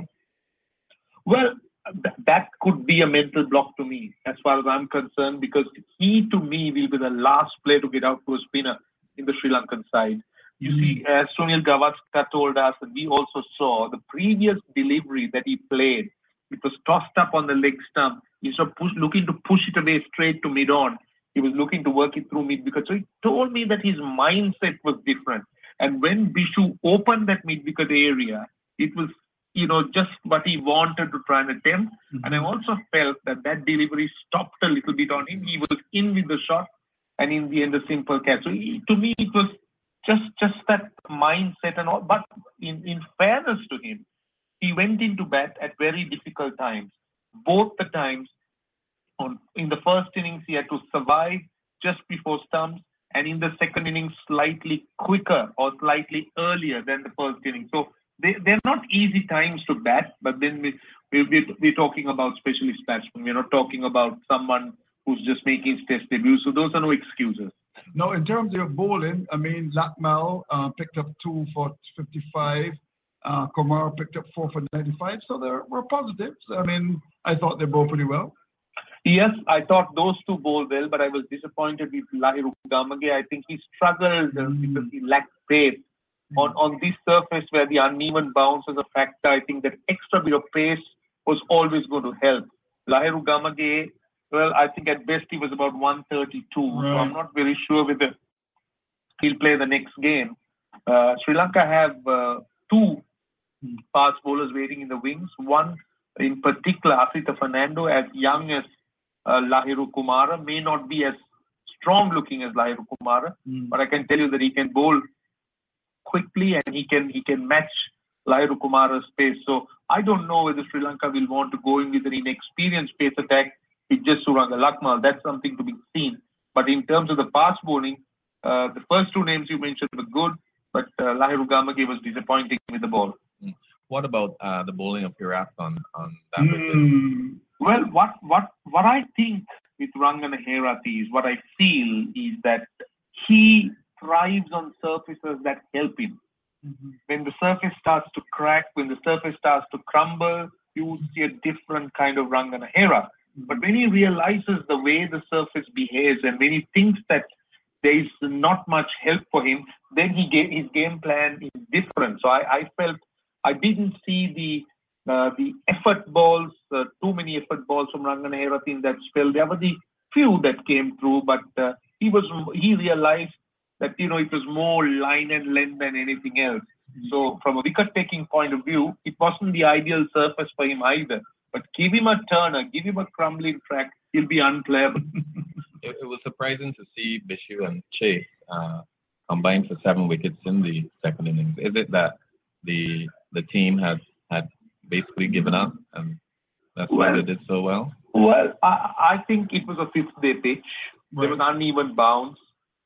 Well, th- that could be a mental block to me, as far as I'm concerned, because he, to me, will be the last player to get out to a spinner in the Sri Lankan side. You Mm. see, as Sunil Gavaskar told us, and we also saw the previous delivery that he played, it was tossed up on the leg stump. Instead of push, looking to push it away straight to mid-on, he was looking to work it through mid-wicket. So he told me that his mindset was different. And when Bishu opened that mid-wicket area, it was, you know, just what he wanted to try and attempt. Mhm. And I also felt that that delivery stopped a little bit on him. He was in with the shot, and in the end, a simple catch. So he, to me, it was just just that mindset and all. But in, in fairness to him, he went into bat at very difficult times. Both the times, on in the first innings, he had to survive just before stumps, and in the second innings, slightly quicker or slightly earlier than the first inning. So they, they're not easy times to bat, but then we, we, we, we're talking about specialist batsmen. We're not talking about someone who's just making his test debut. So those are no excuses. Now, in terms of your bowling, I mean, Lakmal uh, picked up two for fifty-five. Uh, Kumar picked up four for ninety-five. So there were positives. I mean, I thought they bowled pretty well. Yes, I thought those two bowled well, but I was disappointed with Lahiru Gamage. I think he struggled uh, Mm. because he lacked pace. On, on this surface where the uneven bounce is a factor, I think that extra bit of pace was always going to help. Lahiru Gamage, well, I think at best he was about one thirty-two. So Right. I'm not very sure whether he'll play the next game. Uh, Sri Lanka have uh, two fast bowlers waiting in the wings. One in particular, Asita Fernando, as young as uh, Lahiru Kumara, may not be as strong looking as Lahiru Kumara, Mm. but I can tell you that he can bowl quickly and he can he can match Lahiru Kumara's pace. So I don't know whether Sri Lanka will want to go in with an inexperienced pace attack with just Suranga Lakmal. That's something to be seen. But in terms of the fast bowling, uh, the first two names you mentioned were good, but uh, Lahiru Gamage was disappointing with the ball. Mm. What about uh, the bowling of Herath on, on that wicket? Mm. Well, what, what, what I think with Rangana Herath is, what I feel is that he thrives on surfaces that help him. Mm-hmm. When the surface starts to crack, when the surface starts to crumble, you will see a different kind of Rangana Herath. Mm-hmm. But when he realizes the way the surface behaves and when he thinks that there is not much help for him, then he gave, his game plan is different. So I, I felt I didn't see the uh, the effort balls, uh, too many effort balls from Rangana Herath in that spell. There were the few that came through, but uh, he was he realized that, you know, it was more line and length than anything else. Mm-hmm. So from a wicket-taking point of view, it wasn't the ideal surface for him either. But give him a turner, give him a crumbling track, he'll be unplayable. it, it was surprising to see Bishu and Chase uh, combined for seven wickets in the second innings. Is it that the the team had had basically given up and that's well, why they did so well? Well, I, I think it was a fifth-day pitch. Right. There was uneven bounce.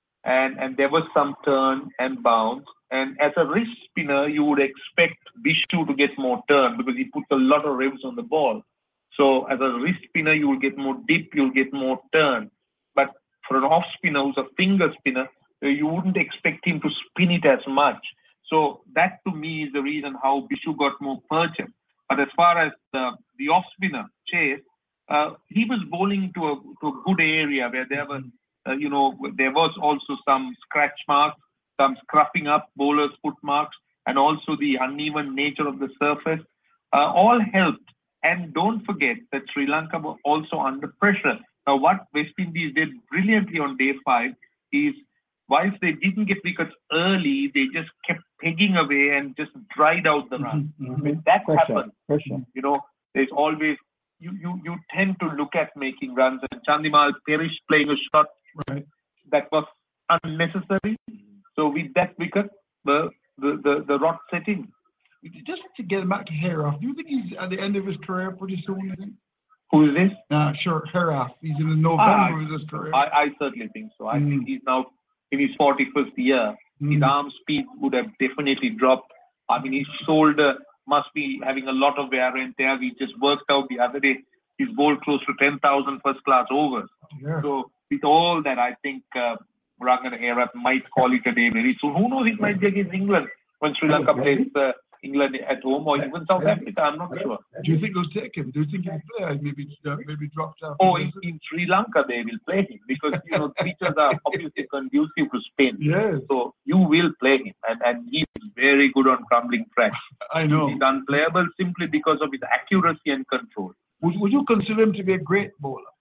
And and there was some turn and bounce. And as a wrist spinner, you would expect Bishu to get more turn because he puts a lot of revs on the ball. So as a wrist spinner, you will get more dip, you'll get more turn. But for an off spinner who's a finger spinner, you wouldn't expect him to spin it as much. So that to me is the reason how Bishu got more purchase. But as far as the, the off spinner, Chase, uh, he was bowling to a, to a good area where there were Uh, you know, there was also some scratch marks, some scruffing up bowlers' foot marks, and also the uneven nature of the surface, uh, all helped. And don't forget that Sri Lanka were also under pressure. Now, what West Indies did brilliantly on day five is, whilst they didn't get wickets early, they just kept pegging away and just dried out the run. Mm-hmm. When that pressure, happens, pressure. you know, there's always, you, you, you tend to look at making runs. And Chandimal perished playing a shot Right. that was unnecessary. So with that wicket, the the the, the rot set in. Just to get back to Herath, do you think he's at the end of his career pretty soon? You think? Who is this? Uh, sure, Herath. He's in the November ah, of his career. I, I certainly think so. I mm. think he's now in his forty-first year. Mm. His arm speed would have definitely dropped. I mean, his shoulder must be having a lot of wear and tear. We just worked out the other day. He's bowled close to ten thousand first-class overs. Yeah. So with all that, I think uh, Rangana Herath might call it a day very soon. Who knows, it might be against England when Sri Lanka plays uh, England at home or even South Africa. I'm not sure. Do you think they'll take him? Do you think he'll play? Maybe uh, maybe drop down. Oh, in, in Sri Lanka they will play him because, you know, pitches are obviously conducive to spin. Yes. So you will play him, and, and he's very good on crumbling tracks. I know. He's unplayable simply because of his accuracy and control. Would, would you consider him to be a great bowler?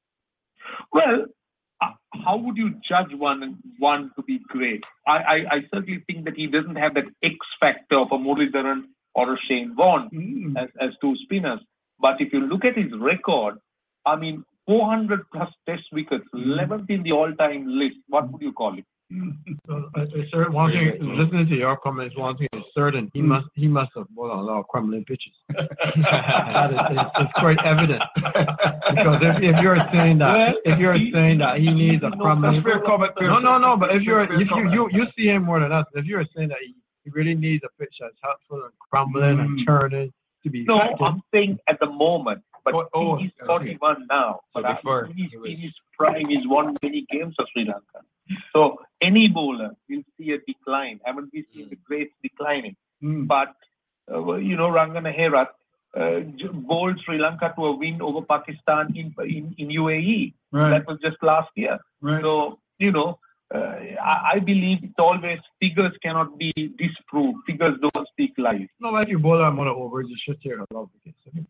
Well, uh, how would you judge one one to be great? I, I, I certainly think that he doesn't have that X factor of a Muralidharan or a Shane Warne mm. as, as two spinners. But if you look at his record, I mean, four hundred plus test wickets, mm. eleventh in the all-time list. What would you call it? Well, uh, sir, one thing, listening to your comments, one thing is certain: he mm. must he must have bowled on a lot of crumbling pitches. that is, it's, it's quite evident. Because if, if you're saying that, well, if you're he, saying that he needs a no, crumbling, comment, no, no, no. But if you're if you, you you see him more than us, if you're saying that he, he really needs a pitch that's helpful and crumbling mm. and turning to be. No, effective. I'm saying at the moment. But oh, oh, he's forty-one now. So but before, he's in his prime, he's won many games for Sri Lanka. So any bowler will see a decline. Haven't we seen the greats declining? Mm. But, uh, you know, Rangana Herath uh, bowled Sri Lanka to a win over Pakistan in in, in U A E. Right. That was just last year. Right. So, you know, uh, I, I believe it's always figures cannot be disproved. Figures don't speak lies. No, like you bowl on one overs, you should tear a lot of wickets.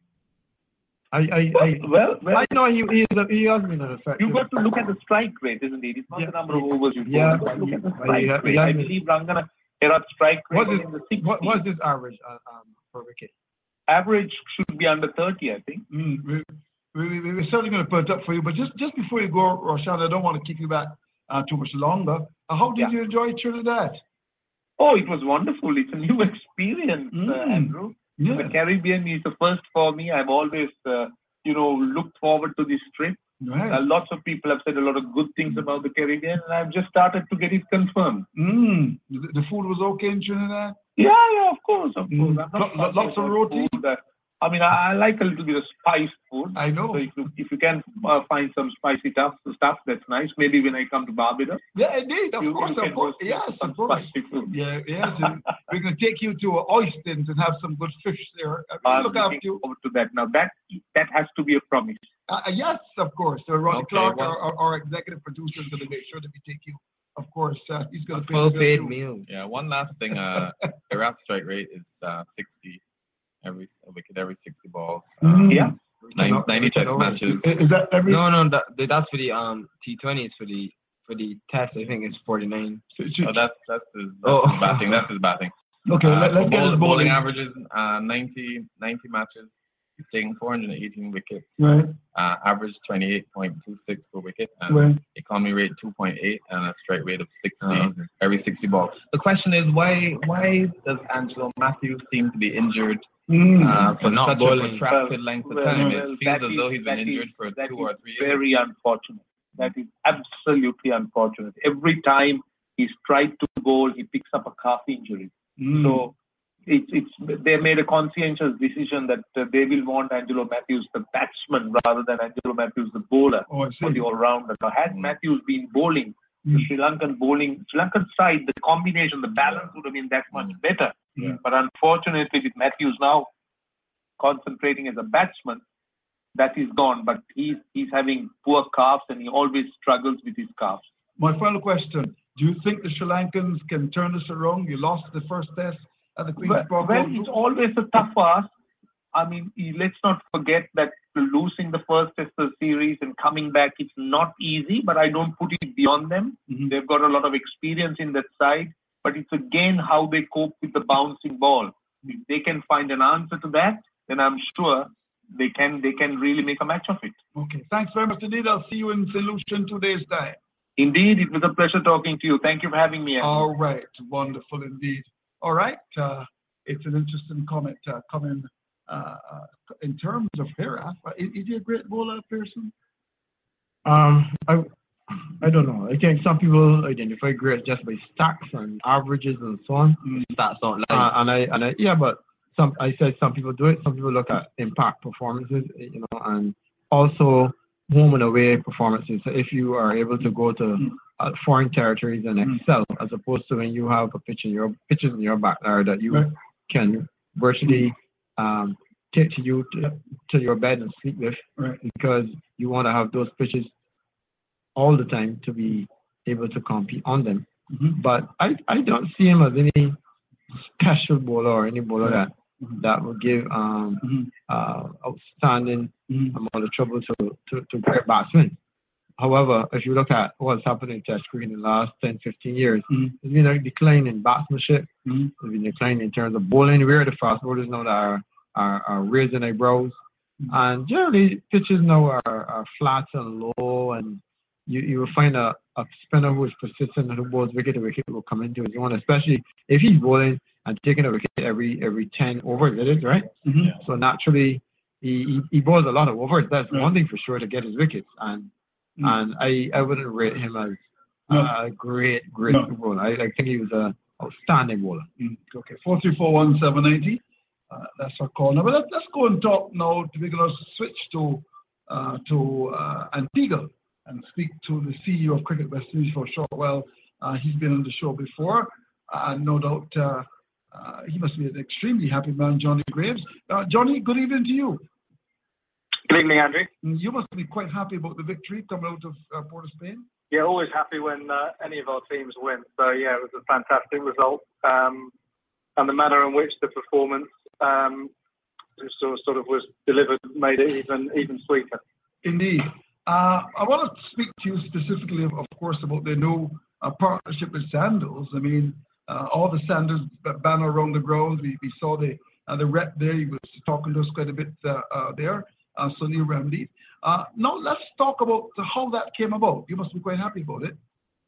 I, I, I, well, well, I know he, he, he has been an effect. You've got to look at the strike rate, isn't it? It's not yeah. the number of overs you yeah. Look at the strike yeah. rate. I believe Rangana Herath strike rate what is, in the sixties. What, what's his average uh, um, per wicket? Average should be under thirty, I think. Mm, we, we, we, we're certainly going to put it up for you. But just, just before you go, Roshan, I don't want to keep you back uh, too much longer. Uh, how did yeah. you enjoy Trinidad? Oh, it was wonderful. It's a new experience, mm. uh, Andrew. Yeah. The Caribbean is the first for me. I've always... Uh, you know, looked forward to this trip. Right. Uh, lots of people have said a lot of good things about the Caribbean, and I've just started to get it confirmed. Mm. The, the food was okay in Trinidad? Yeah, yeah, of course, of course. Mm. I'm not Lo- lots of roti? food that- I mean, I, I like a little bit of spiced food. I know. So if you, if you can uh, find some spicy stuff, stuff, that's nice. Maybe when I come to Barbados. Yeah, indeed, of You- course, you of can course. go Yes, some of course. spicy food. Yeah, yes. and we're going to take you to Oystins and have some good fish there. Uh, I'm look after looking you. forward to that. Now, that that has to be a promise. Uh, uh, yes, of course. So Ronnie Okay, Clark, well- our, our, our executive producer, is going to make sure that we take you. Of course, uh, he's going to pay Well the bill paid too. meal. Yeah, one last thing. Uh, Iraq strike rate is uh, sixty every a wicket every sixty balls. Uh, Mm. Yeah. ninety, Cannot- ninety test cannot- matches. Is that every? No, no, that, that's for the um T twenty. It's for the for the test. I think it's forty-nine. Oh, that's that's his, that's Oh. his batting. That's his batting. Okay, Uh, let, let's for get bowl- his bowling bowling. averages uh, ninety, ninety matches. He's taking four hundred eighteen wickets. Right. Uh, average twenty-eight point two six per wicket, and Right. economy rate two point eight, and a strike rate of sixty Oh, okay. every sixty balls. The question is, why why does Angelo Matthews seem to be injured Mm. uh, for For not such bowling. a protracted length of Well, time? well, It feels that as though is- he's been that injured is- for that two is or three years. Very unfortunate. That is absolutely unfortunate. Every time he's tried to bowl, he picks up a calf injury. Mm. So it's it's they made a conscientious decision that uh, they will want Angelo Matthews the batsman rather than Angelo Matthews the bowler Oh, I for see. the all-rounder. Now, had Matthews been bowling, Mm. the Sri Lankan bowling, Sri Lankan side, the combination, the balance would have been that much better. Yeah. But unfortunately, with Matthews now concentrating as a batsman, that is gone. But he's he's having poor calves, and he always struggles with his calves. My final question. Do you think the Sri Lankans can turn this around? You lost the first test at the Queen's Well, Park. well, it's always a tough ask. I mean, y- let's not forget that losing the first test of the series and coming back, it's not easy, but I don't put it beyond them. Mhm. They've got a lot of experience in that side, but it's again how they cope with the bouncing ball. If they can find an answer to that, then I'm sure they can they can really make a match of it. Okay. Thanks very much indeed. I'll see you in Saint Lucia in two days' time. Indeed, it was a pleasure talking to you. Thank you for having me. Anthony. All right. Wonderful indeed. All right. Uh, it's an interesting comment uh, coming uh, uh, in terms of Hiraf. Uh, is, is he a great bowler, Pearson? Um, I, I don't know. I think some people identify great just by stacks and averages and so on. Stats don't lie. Uh, and I, and I, yeah, but some, I said some people do it. Some people look at impact performances, you know, and also home and away performances. So if you are able to go to uh, foreign territories and excel, as opposed to when you have a pitch in your pitches in your backyard that you Right. can virtually um, take to you to, to your bed and sleep with, Right. because you want to have those pitches all the time to be able to compete on them. Mm-hmm. But I, I don't see him as any special bowler or any bowler Right. that that would give um, Mm-hmm. uh, outstanding Mm-hmm. amount of trouble to, to, to great batsmen. However, if you look at what's happened in Test cricket in the last ten, fifteen years, Mhm. there's been a decline in batsmanship, Mhm. there's been a decline in terms of bowling. We're the fast bowlers now that are, are, are raising their brows. And generally, pitches now are, are flat and low, and you, you will find a, a spinner who is persistent and who bowls wicket to wicket will come into his own, especially if he's bowling and taking a wicket every every ten overs, it is, right? Mhm. So naturally, he, he, he bowls a lot of overs. That's Right. one thing for sure to get his wickets. And Mm. and I, I wouldn't rate him as No. a great, great No. bowler. I, I think he was a outstanding bowler. Mm. Okay. Four three four one seven eighty. Uh, that's our call number. Let's, let's go and talk now. We're going to switch to uh, to uh, Antigua and speak to the C E O of Cricket West Indies for a short while. Uh, he's been on the show before. Uh, no doubt uh, uh, he must be an extremely happy man, Johnny Graves. Uh, Johnny, good evening to you. Good evening, Andrew. You must be quite happy about the victory coming out of uh, Port of Spain. Yeah, always happy when uh, any of our teams win. So, yeah, it was a fantastic result. Um, and the manner in which the performance um, sort, of, sort of was delivered made it even even sweeter. Indeed. Uh, I want to speak to you specifically, of, of course, about the new uh, partnership with Sandals. I mean, uh, all the Sandals banner around the ground. We, we saw the uh, the rep there. He was talking to us quite a bit uh, uh, there, uh, Sunil Ramdeep. Uh, now, let's talk about how that came about. You must be quite happy about it.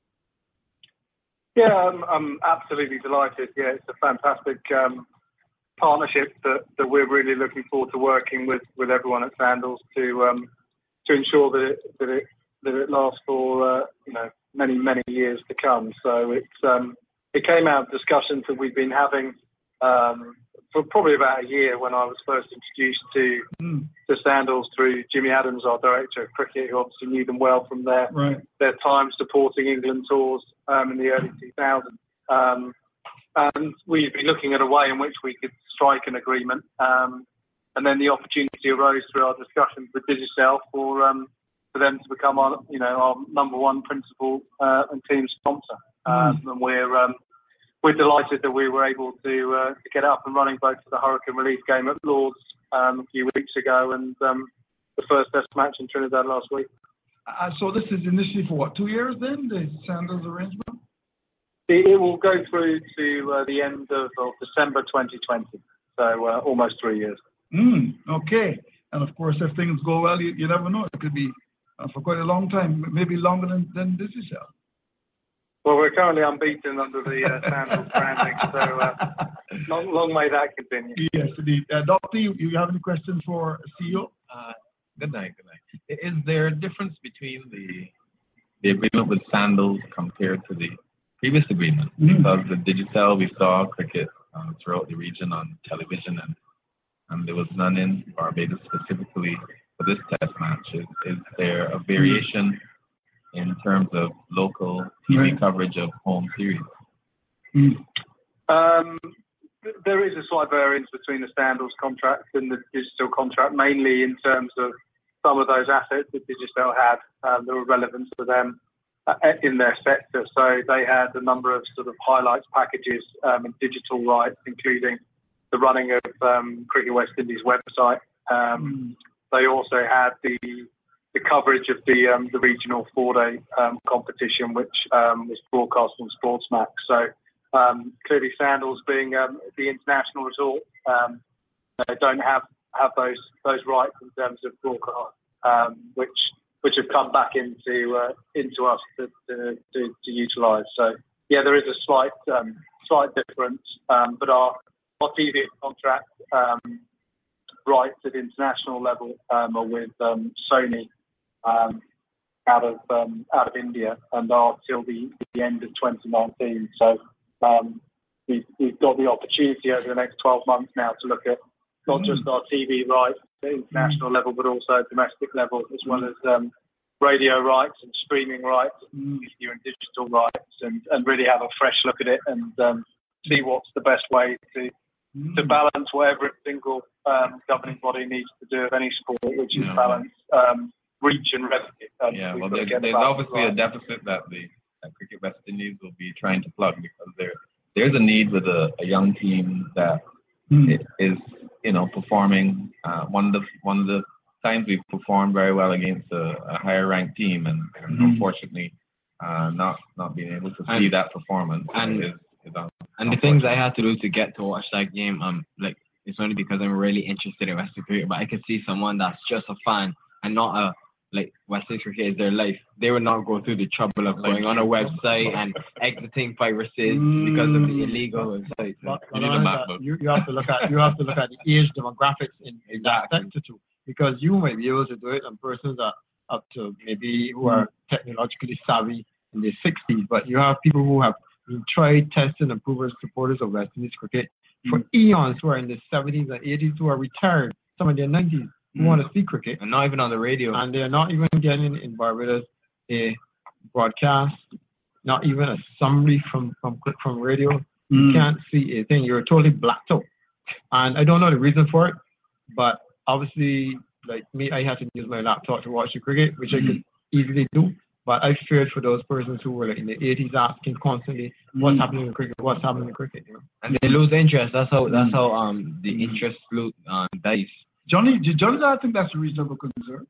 Yeah, I'm, I'm absolutely delighted. Yeah, it's a fantastic um, partnership that, that we're really looking forward to working with, with everyone at Sandals to um, to ensure that it that it that it lasts for uh, you know many many years to come. So it's um, it came out of discussions that we've been having um, for probably about a year when I was first introduced to Mm. the Sandals through Jimmy Adams, our director of cricket, who obviously knew them well from their Right. their time supporting England tours um, in the early two thousands. Um, and we've been looking at a way in which we could strike an agreement. Um, and then the opportunity arose through our discussions with Digicel for um, for them to become our, you know, our number one principal uh, and team sponsor. Um, and we're um, we're delighted that we were able to uh, to get up and running both for the Hurricane Relief game at Lords um, a few weeks ago and um, the first Test match in Trinidad last week. Uh, so this is initially for what, two years then, the Sandals arrangement? It, it will go through to uh, the end of, of December twenty twenty, so uh, almost three years. Mm, okay. And of course, if things go well, you, you never know. It could be uh, for quite a long time, maybe longer than, than this is. Well, we're currently unbeaten under the uh, Sandals branding, so uh, long, long may that continue. Yes, indeed. Uh, Doctor, you, you have any questions for C E O? Uh, good night, good night. Is there a difference between the the agreement with Sandals compared to the previous agreement? Mm. Because the Digicel, we saw cricket uh, throughout the region on television, and, and there was none in Barbados specifically for this test match. Is, is there a variation in terms of local T V Right. coverage of home series? Mm. Um, th- there is a slight variance between the Sandals contract and the Digicel contract, mainly in terms of some of those assets that Digicel had um, that were relevant to them uh, in their sector. So they had a number of sort of highlights packages um, and digital rights, including the running of um, Cricket West Indies website. Um, Mm. They also had the the coverage of the um, the regional four-day um, competition, which um, was broadcast on Sportsmax. So um, clearly, Sandals being um, the international resort, um, they don't have, have those those rights in terms of broadcast, um, which which have come back into uh, into us to to, to, to utilise. So yeah, there is a slight um, slight difference, um, but our our T V contract um, rights at international level um, are with um, Sony. Um, out of um, out of India and are till the, the end of twenty nineteen. So um, we've, we've got the opportunity over the next twelve months now to look at not Mm. just our T V rights at international level, but also domestic level, as well as um, radio rights and streaming rights, Mm. video and digital rights, and, and really have a fresh look at it and um, see what's the best way to Mm. to balance whatever a single um, governing body needs to do of any sport, which is Yeah. balance um, reach and revenue. Um, Yeah, we've well, got to there's, get the there's balance obviously right. a deficit that the that Cricket West Indies will be trying to plug, because there there's a need with a, a young team that Mm. i- is, you know, performing. Uh, one of the one of the times we've performed very well against a, a higher ranked team, and, and Mm. unfortunately, uh, not not being able to see And- that performance and- is, is un- And the things I had to do to get to watch that game, um, like it's only because I'm really interested in Western cricket. But I could see someone that's just a fan and not a like Western cricket is their life. They would not go through the trouble of going on a website and exiting viruses because of the illegal websites. But, You but need a honest, map uh, book. you, you have to look at you have to look at the age demographics in, in that Exactly. sector too, because you might be able to do it on persons that up to maybe who are technologically savvy in their sixties, but you have people who have been tried, tested, and proven supporters of West Indies cricket for eons, who are in their seventies and eighties, who are retired, some in their nineties, who Mm. want to see cricket, And not even on the radio. and they're not even getting in Barbados a broadcast, not even a summary from from from radio. You Mm. can't see a thing. You're totally blacked out. And I don't know the reason for it, but obviously, like me, I had to use my laptop to watch the cricket, which I could easily do. But I feared for those persons who were like in the eighties asking constantly, what's Mm. happening in cricket, what's happening in cricket, you know. And they lose interest. That's how that's how um the interest lo- uh, dies. Johnny, Johnny, I think that's a reasonable concern.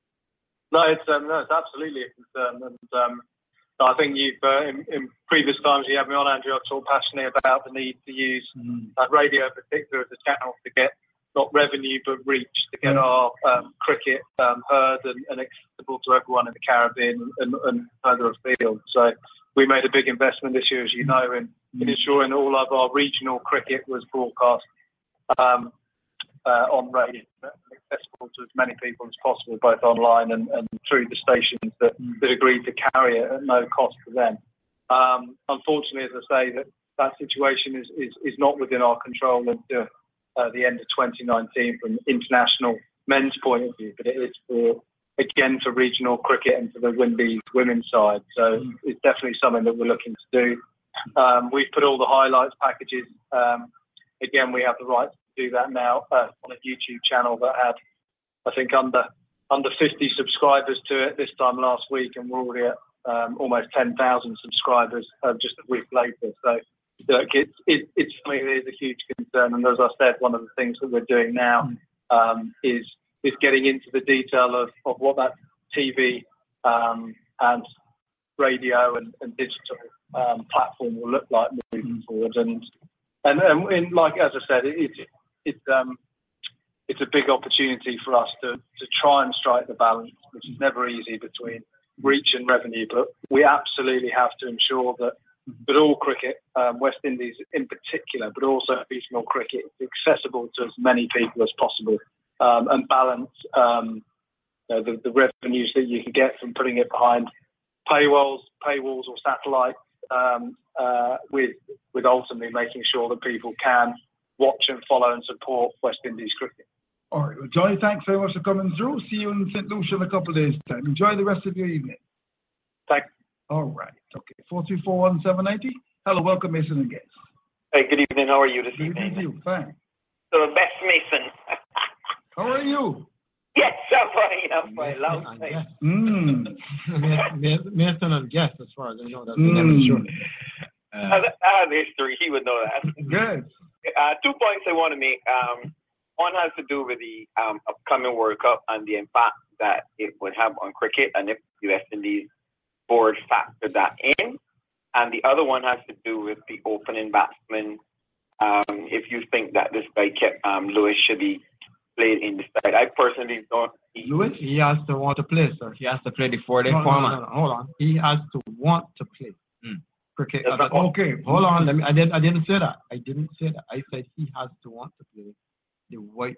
No, it's um, no, it's absolutely a concern, and um, I think you've uh, in, in previous times you had me on, Andrew. I've talked passionately about the need to use Mm. uh, radio in particular as a channel to get not revenue but reach, to get Yeah. our um, cricket um, heard and, and accessible to everyone in the Caribbean and, and further afield. So we made a big investment this year, as you know, in, in ensuring all of our regional cricket was broadcast. Um, uh, on radio, accessible to as many people as possible, both online and, and through the stations that, that agreed to carry it at no cost to them. Um, unfortunately, as I say, that, that situation is, is, is not within our control until uh, the end of twenty nineteen from an international men's point of view, but it is for, again, for regional cricket and for the Windies women's side. So it's definitely something that we're looking to do. Um, we've put all the highlights packages. Um, again, we have the right to do that now uh, on a YouTube channel that had, I think, under under fifty subscribers to it this time last week, and we're already at um, almost ten thousand subscribers uh, just a week later. So look, it's, it, it's something that is a huge concern. And as I said, one of the things that we're doing now um, is is getting into the detail of, of what that T V um, and radio and, and digital um, platform will look like moving forward. And and, and in, like as I said, it, it, it's um, it's a big opportunity for us to to try and strike the balance, which is never easy, between reach and revenue. But we absolutely have to ensure that that all cricket, um, West Indies in particular, but also regional cricket, is accessible to as many people as possible. Um, and balance um, you know, the, the revenues that you can get from putting it behind paywalls, paywalls or satellites, um, uh, with with ultimately making sure that people can watch and follow and support West Indies cricket. All right, well, Johnny, thanks very much for coming through. See you in Saint Lucia in a couple of days' time. Enjoy the rest of your evening. Thanks. All right, okay. four two four one seven nine zero. Hello, welcome, Mason and guests. Hey, good evening. How are you this good evening? Good evening, fine. So, the best Mason. How are you? Yes, I'm fine. I'm fine. Long time. Mm. Mason and guest, as far as I know, that's Mm. never true. Uh, I have history. He would know that. Good. Uh, two points I want to make. Um, one has to do with the um, upcoming World Cup and the impact that it would have on cricket, and if the West Indies board factored that in. And the other one has to do with the opening batsman. Um, if you think that this guy kept um, Lewis should be played in the side, I personally don't. Lewis, he has to want to play, sir. He has to play the four-day no, format. no, no, no, hold on. He has to want to play. Mm. Cricket. That's not, okay. Hold on. Let me. I didn't. I didn't say that. I didn't say that. I said he has to want to play the white,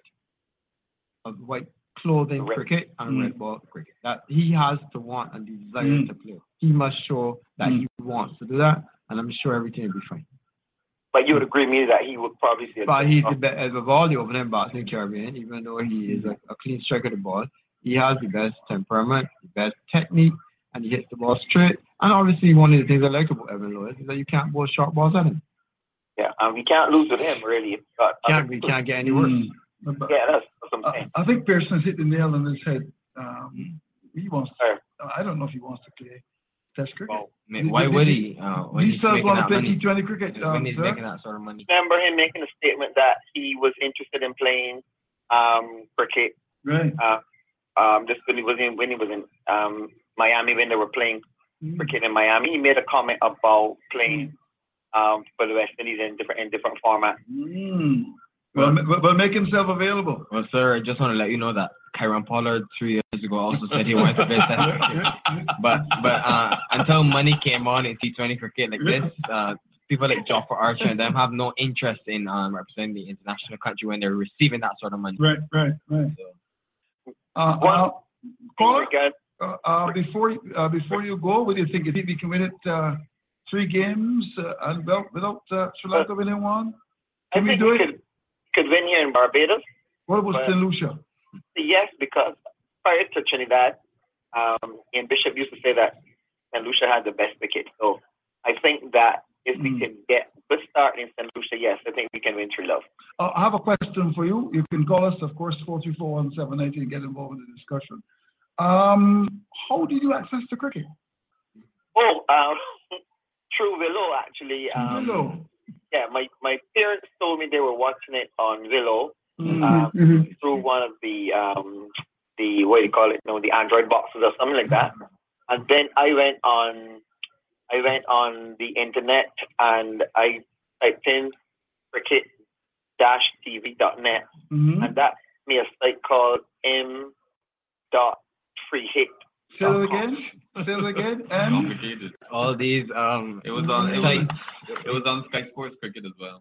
uh, white clothing red. cricket and Mm. red ball cricket. That he has to want and desire Mm. to play. He must show that Mm. he wants to do that, and I'm sure everything will be fine. But you would agree with me that he would probably see. But he's the best of all the opening batsmen in Caribbean, even though he is a, a clean striker of the ball. He has the best temperament, the best technique, and he hits the ball straight. And obviously, one of the things I like about Evan Lewis is that you can't bowl short balls at him. Yeah, um, we can't lose with him, really. But, Can't, we can't get any worse. Mm. But yeah, that's, that's what I'm saying. I, I think Pearson's hit the nail on his head. Um, he wants. Sure. I don't know if he wants to play Test cricket. Well, I mean, why would he? Uh, when He he's still making want to that play money. T twenty cricket. When Um, he's sir? making that sort of money. Remember him making a statement that he was interested in playing um, cricket. Right. Uh, um, just when he was in when he was in um, Miami, when they were playing Mm. cricket in Miami, he made a comment about playing um, for the West Indies in different in different formats. Mm. Well, ma- well, make himself available. Well, sir, I just want to let you know that Kyron Pollard three years ago also said he wanted to play Test cricket. But but uh, until money came on in T twenty cricket like this, uh, people like Jofra Archer and them have no interest in um, representing the international country when they're receiving that sort of money. Right, right, right. Uh, One- uh, caller, Regard- uh, uh, before you- uh, before you go, what do you think? You think we can win it uh, three games uh, and without without uh, Sri Lanka winning one? I Can we think do we it? could could win here in Barbados. What about Well- Saint Lucia? Yes, because prior to Trinidad, um, Ian Bishop used to say that Saint Lucia had the best wicket. So I think that if we Mm. can get a good start in Saint Lucia, yes, I think we can win three love. Uh, I have a question for you. You can call us, of course, four two four one seven eight and get involved in the discussion. Um, how did you access the cricket? Oh, um, through Willow, actually. Um, Willow. Yeah, my, my parents told me they were watching it on Willow Mm. um, Mhm. through one of the, um, the what do you call it, you know, the Android boxes or something like that. And then I went on, I went on the internet and I typed in cricket dash T V dot net, Mhm. and that me a site called m dot free hit. Say that again. Say that again. And Complicated. All these, um, it was on, it was, it was on Sky Sports Cricket as well.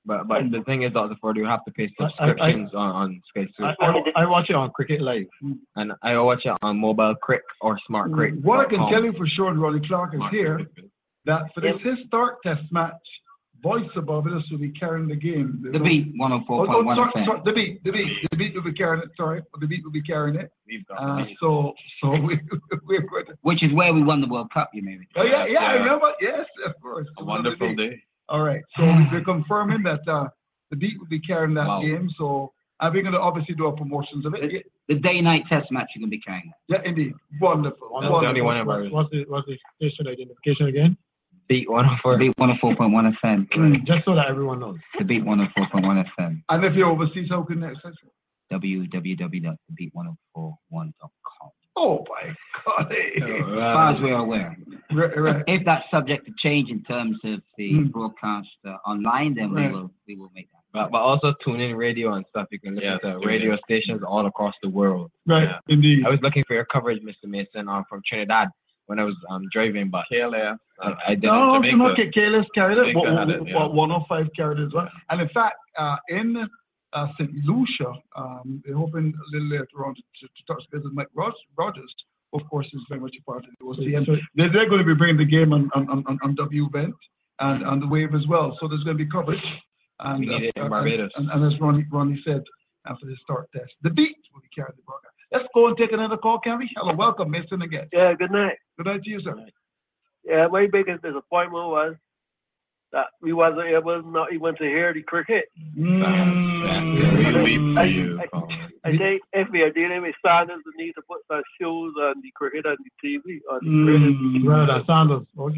But but the thing is, Doctor Ford, you have to pay subscriptions I, I, on, on Sky Sports. I, I, I watch it on Cricket Live. And I watch it on Mobile Crick or Smart Crick. What I can tell you for sure, and Ronnie Clark is here, that for this historic test match, Voice of Barbados will be carrying the game. The Beat one oh four point one. Oh, oh, sorry, sorry, the Beat, the Beat, the Beat will be carrying it. Sorry, the Beat will be carrying it. Uh, so, so we, we're going to. Which is where we won the World Cup, you mean? Oh yeah, yeah, I remember. Yes, of course. A wonderful day. All right, so we're confirming that uh, the Beat will be carrying that Wow. game. So, and we're going to obviously do our promotions of it. The, the day-night test match you're going to be carrying. Yeah, indeed. Wonderful. That's wonderful. the only one ever. What's the what's the station identification again? Beat one oh four. Beat one oh four point one F M. Mm. Just so that everyone knows. The Beat one oh four point one F M. And if you're overseas, how can they access it? w w w dot the beat one oh four one dot com. Oh my God! As far as we're aware. Right, right. If that's subject to change in terms of the Mm. broadcast uh, online, then Right. we will we will make that. But, but also tune in radio and stuff. You can listen Yeah, to tune radio in. stations all across the world. Right, Yeah. indeed. I was looking for your coverage, Mister Mason, um, from Trinidad when I was um driving, but K L A. I, I didn't. No, Jamaica. no, K- Kalis carried it. Jamaica One- had it, one- yeah. one oh five carried it as well. And in fact, uh, in uh, Saint Lucia, um, they're hoping a little later on to, to, to touch base with Mike Rog- Rogers. Of course, is very much a part of the O C. And they're, they're going to be bringing the game on on, on, on W Vent and on the Wave as well. So there's going to be coverage. And, We need it in uh, Barbados. And, and, and as Ronnie, Ronnie said, after the start test, the Beat will be carrying the broadcast. Let's go and take another call, can we? Hello, welcome, Mason again. Yeah, good night. Good night to you, sir. Yeah, my biggest disappointment was that we wasn't able not even to hear the cricket. Mm. I, I, I think if we are dealing with Sanders, we need to put some shows on the cricket on the T V. On the Mm. Rather than Sanders. Okay.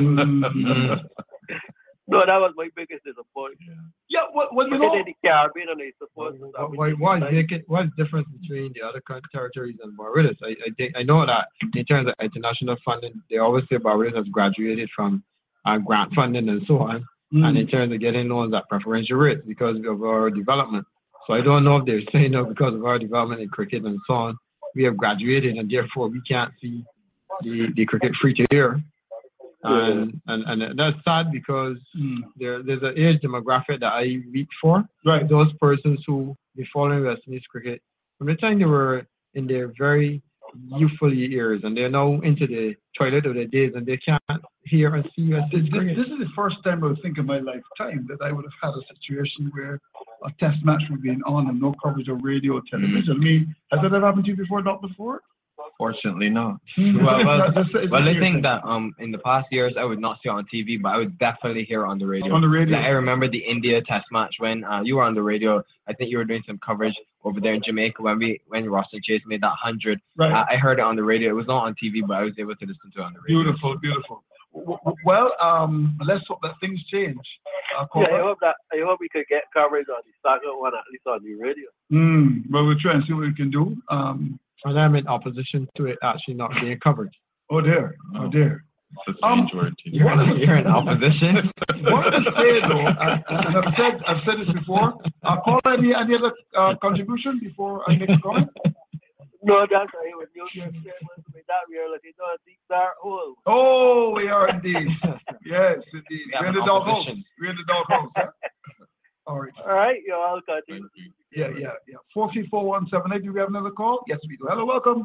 Mm. No, that was my biggest disappointment. Yeah, well, well you But know, they did the Caribbean and they supposed to stop Why, with why, the- why, is it- what is the difference between the other country territories and Barbados? I, I think I know that in terms of international funding, they always say Barbados has graduated from uh, grant funding and so on. Mm. And in terms of getting loans at preferential rates because of our development. So I don't know if they're saying no because of our development in cricket and so on. We have graduated and therefore we can't see the, the cricket free to air. And, and and that's sad because Mm. there there's an age demographic that I reach for. Right. Those persons who be following West Indies cricket from the time they were in their very youthful years and they're now into the twilight of their days and they can't hear and see West This, Indies this, cricket. this is the first time I would think in my lifetime that I would have had a situation where a test match would be on and no coverage of radio or television. I mean, has that ever happened to you before? Not before? Fortunately, no. Well, well, That's- that's- well, I that's think that um in the past years I would not see it on T V, but I would definitely hear it on the radio. On the radio. Like, I remember the India Test match when uh, you were on the radio. I think you were doing some coverage over there in Jamaica when we when Roston Chase made that hundred. Right. Uh, I heard it on the radio. It was not on T V, but I was able to listen to it on the radio. Beautiful, beautiful. W- w- Well, um, let's hope that things change. Uh, Yeah, I Cobra. hope that I hope we could get coverage on the soccer one at least on the radio. Mm, well, we'll try and see what we can do. Um, And I'm in opposition to it actually not being covered. oh dear, oh dear. It's a Um, strange word. to You're, use. you're in opposition. What I say though, uh, and I've said I've said this before. Uh, call any any other uh, contribution before I make a comment? No, that's why with New York State with that we are looking at a deep dark hole. Oh, we are indeed. Yes, indeed. We have We're in an the doghouse. opposition. We're in the doghouse. Yeah? All right. All right, you all continue. Yeah, yeah, yeah. Four three four one seven eight. Do we have another call? Yes, we do. Hello, welcome.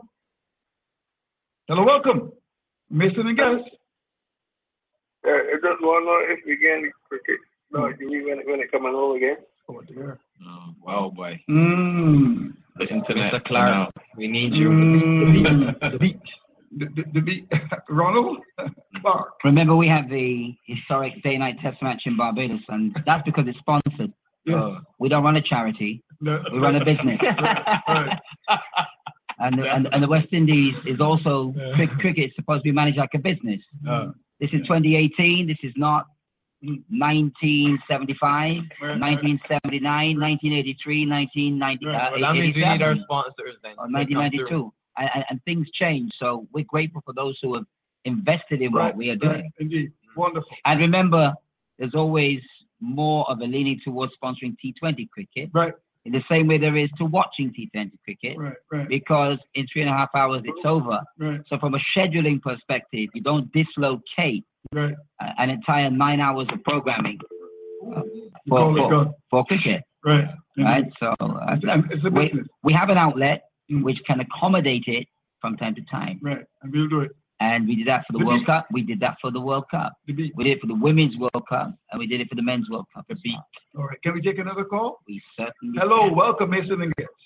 Hello, welcome. Mason and guest. Uh, I just want to know if we get cricket. No, do we when it when it coming home again? Oh dear. Oh, wow, boy. Mm. The internet. Mister Clark, we need you. Mm. The beat. The, the, the beat. Ronald Clark. Remember, we have the historic day-night test match in Barbados, and that's because it's sponsored. Yeah. Uh, we don't run a charity. No. We run a business. Right. And, and and the West Indies is also Yeah. cricket, cricket is supposed to be managed like a business. Uh, This is twenty eighteen. This is not nineteen seventy-five, Right. nineteen seventy-nine, nineteen eighty-three, nineteen ninety, Right. uh, Well, that means we need our eighty-seven, sponsors then. or to nineteen come through. ninety-two. And, and, and things change. So we're grateful for those who have invested in right. what we are Right. doing. Indeed. Wonderful. And remember, there's always more of a leaning towards sponsoring T twenty cricket, Right. in the same way there is to watching T twenty cricket, Right. Right. because in three and a half hours it's over. Right. So from a scheduling perspective, you don't dislocate Right. uh, an entire nine hours of programming uh, for, for, for cricket. Right. Right. So uh, it's a we, business. we have an outlet which can accommodate it from time to time. Right. And we'll do it. And we did that for the, The World beat. Cup. We did that for the World Cup. The beat. We did it for the Women's World Cup, and we did it for the Men's World Cup. The beat. All right. Can we take another call? We certainly Hello. can. Welcome, Mason and Guest.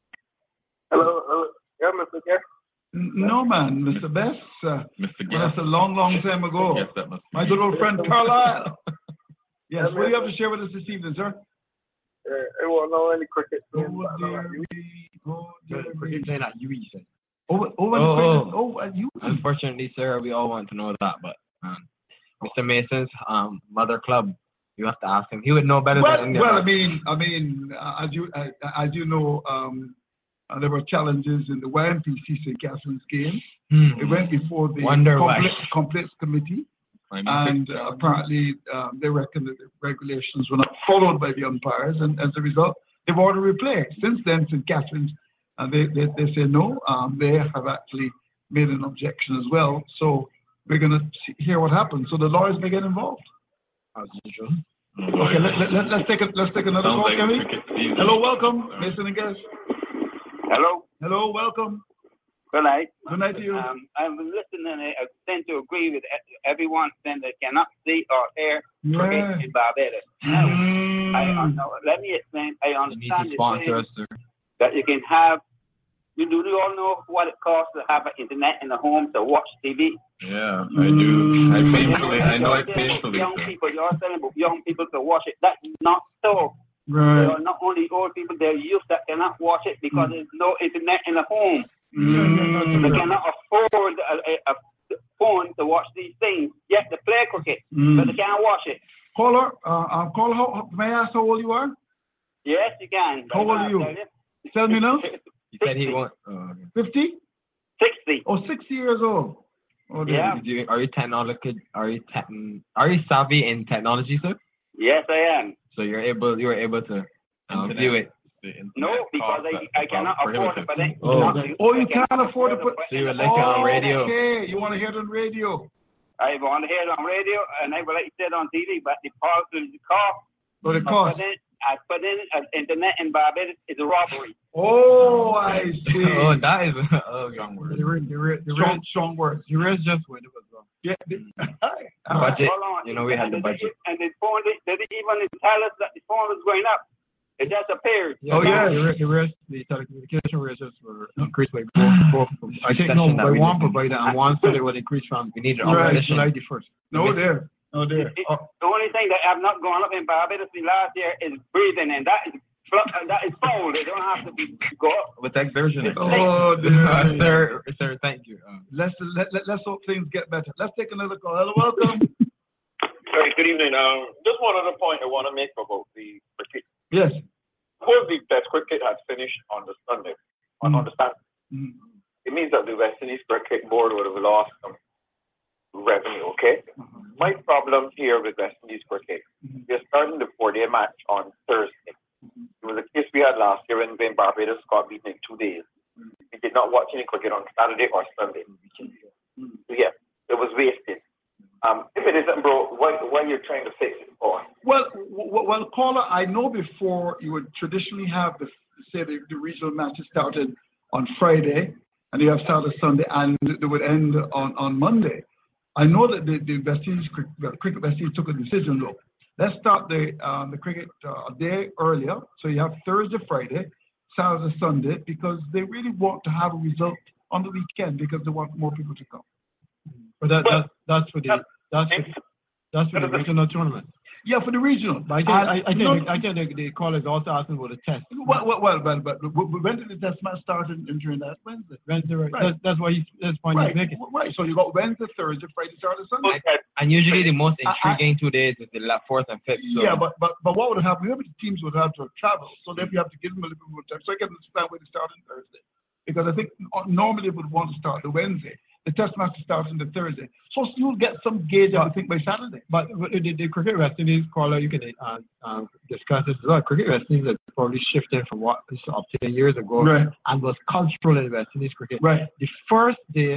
Hello, hello. Yeah, Mister Guest. No, man. Mister Best. Uh, Mister well, Guest. that's a long, long time ago. Yes, that must be. My good old friend Carlisle. Yes. Yeah, What do you have man. to share with us this evening, sir? Uh, I want to know any cricket. Oh, games. Oh, Cricket playing at U E, sir. Oh, oh, Oh, oh, oh, you. Unfortunately, sir, we all want to know that, but um, Mister Mason's um, mother club, you have to ask him. He would know better Well, than any well, of I us. mean, I mean, uh, as you uh, as you know, um, uh, there were challenges in the Y M P C Saint Catherine's game. Hmm. It went before the Wonder why. complex, complex committee, and uh, apparently um, they reckon that the regulations were not followed by the umpires, and as a result, they've ordered replay. Since then, Saint Catherine's, uh, they, they they say no. Um, they have actually made an objection as well. So we're going to hear what happens. So the lawyers may get involved. As usual. Okay, let, let, let, let's take a, let's take another Sounds call, like can we? cricket season. Hello, welcome, Mason and Guest. Hello. Hello, welcome. Good night. Good night to you. Um, I'm listening and I tend to agree with e- everyone saying they cannot see or hear cricket Yeah. in Barbados. Now, I, uh, now, let me explain. I You need to understand the sponsor saying us, sir. that you can have. You do you all know what it costs to have an internet in the home to watch T V? Yeah, I do. I painfully, I know it You're saying painfully, Young sir. people, you're telling about young people to watch it. That's not so. Right. There are not only old people, there are youth that cannot watch it because there's no internet in the home. Mm. They cannot afford a, a, a phone to watch these things. Yes, they play cricket, Mm. but they can't watch it. Caller, uh, uh, caller, how, may I ask how old you are? Yes, you can. How old are you? Tell me now. He said he wants. Uh, fifty? sixty. Oh, sixty years old. Oh, dear. Yeah. do you, are you technological? Are you techn? Are you savvy in technology, sir? Yes, I am. So you're able. You are able to um, view it. No, because I, I cannot afford it. But then, Oh. Oh, you can't afford to put. So you would like it on radio. Okay, you want to hear it on radio. I want to hear it on radio, and I would like to hear it on T V, but the cost of the cost. Oh, the of cost. putting- I put in uh, internet in Barbados is a robbery. Oh, I see. Oh, that is oh, young word. The real, the real, the Strong, real, strong words. the real just when it was wrong. Yeah. the- Budget. Hold on. You know, we had the And budget. they- And the phone, they, they didn't even tell us that the phone was going up. It just appeared. Yeah, Oh, yeah. The, re- the rest, the telecommunication rates just were increased by both, both I think no, Session that by we one did. provider and one said it would increase from We need an Right. opposition. July the first. No, there. No, there. It- Oh, The only thing that have not gone up in Barbados the last year is breathing, and that is fl- uh, that is foul. They don't have to be go up. With exertion. oh Uh, dear. sir, sir, thank you. Um, Let's, let, let, let's hope things get better. Let's take another call. Hello, welcome. Hey, good evening. Um, just one other point I want to make about the cricket. Yes. Suppose the Test cricket has finished on the Sunday, on, on the Saturday. Mm. It means that the West Indies Cricket Board would have lost some revenue, okay? My problem here with West Indies Cricket, they're starting the four-day match on Thursday. It was a case we had last year when, when Barbados got beaten in two days. We did not watch any cricket on Saturday or Sunday. So yeah, it was wasted. Um, if it isn't, bro, why, why are you trying to fix it for? Well, w- w- well, caller, I know before you would traditionally have the say the, the regional matches started on Friday, and you have Saturday, Sunday, and they would end on, on Monday. I know that the, the West Indies, cricket, the cricket West Indies took a decision though. Let's start the um, the cricket uh, a day earlier, so you have Thursday, Friday, Saturday, Sunday, because they really want to have a result on the weekend because they want more people to come. But that, that that's for the that's for, that's for the regional tournament. Yeah, for the regional. But I think And I, I think not- I think the, the call is also asking about the test. Well, well, well, well, but w- when did the test match start in, in during that Wednesday? Wednesday, right. Right. That's, that's why he's that's the point Right, he's making. right. So you got Wednesday, Thursday, Friday, Saturday, Sunday. and usually the most I- I- intriguing two days is the la- fourth and fifth. So Yeah, but, but but what would happen? Remember, the teams would have to travel, so then you have to give them a little bit more time. So I can understand why they start on Thursday, because I think normally they would want to start the Wednesday. The test match starts on the Thursday, so you'll get some gauge, I think, by Saturday. But the, the Cricket West Indies caller, you can uh, uh, discuss this as well. Cricket West Indies is probably shifted from what was up to ten years ago Right. and was cultural in West Indies cricket. Right. The first day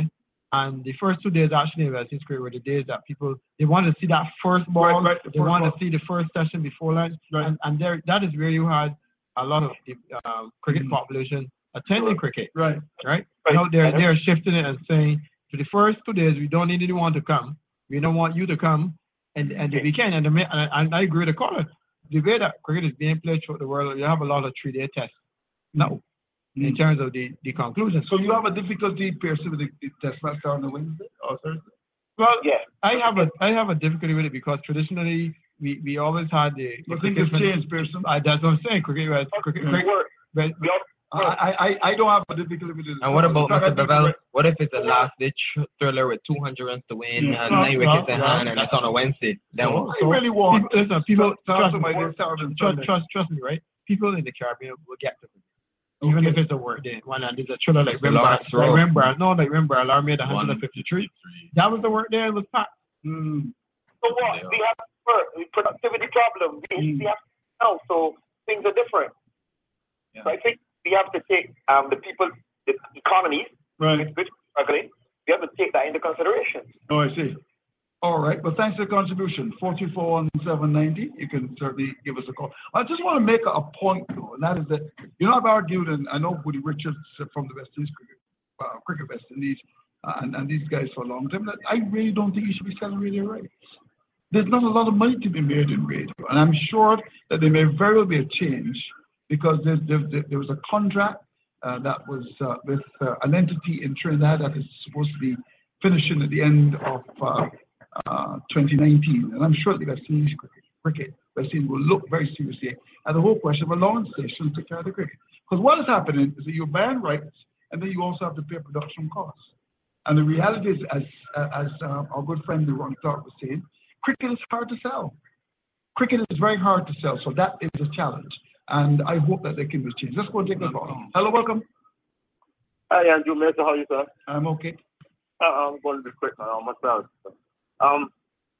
And the first two days actually in West Indies cricket were the days that people, they want to see that first ball, Right, right, the they first want ball. to see the first session before lunch. Right. And, and there, that is where you had a lot of the uh, cricket Mm. population attending cricket. Right. Right? Right. Now they're, they're shifting it and saying, for the first two days, we don't need anyone to come. We don't want you to come. And, and the weekend, and, the, ma- and I agree with the caller, the way that cricket is being played throughout the world, you have a lot of three-day tests now in terms of the, the conclusions. So you have a difficulty piercing with the, the test match on the Wednesday or Thursday? Well, I have a I have a difficulty with it because traditionally we, we always had the. the But things have changed, Pearson. I, that's what I'm saying. Cricket, was- cricket, cricket, but, I, I, I don't have a difficulty with it. And what about Like I Mister think Bevel? right- What if it's a last ditch thriller with two hundred runs to win Yeah. and No, nine wickets no, in no. hand and it's on a Wednesday? Then No, what? I really want. people, listen, people Start trust, somebody me, to start and trust, Sunday. trust, trust me, right? People in the Caribbean will get to it. Even if it's a work day. One and there's a thriller like It's a Rimbar, Lawrence like Rowe. Rimbar, no, like Rimbar, Alarm made one hundred fifty-three. That was the work day, it was packed. Mm. So what? We have a productivity problem. We, we have now, so things are different. So I think we have to take um, the people, the economies, right. which are struggling, we have to take that into consideration. Oh, I see. All right. Well, thanks for the contribution. four two four one seven nine zero. You can certainly give us a call. I just want to make a, a point, though, and that is that, you know, I've argued, and I know Woody Richards from the West Indies, cricket, uh, cricket West Indies, uh, and, and these guys for a long time, that I really don't think you should be selling radio rights. There's not a lot of money to be made in radio, and I'm sure that there may very well be a change because there's, there, there, there was a contract uh, that was uh, with uh, an entity in Trinidad that is supposed to be finishing at the end of uh, uh, twenty nineteen, and I'm sure the West Indies cricket, cricket West Indies will look very seriously at the whole question of allowing stations to carry the cricket. Because what is happening is that you ban rights, and then you also have to pay production costs. And the reality is, as as uh, our good friend Ron Clark was saying, cricket is hard to sell. Cricket is very hard to sell, so that is a challenge. And I hope that they can be changed. Let's go and take a call. Hello, welcome. Hi, Andrew. Mister, how are you, sir? I'm okay. Uh, I'm going to be quick now. Myself. Um,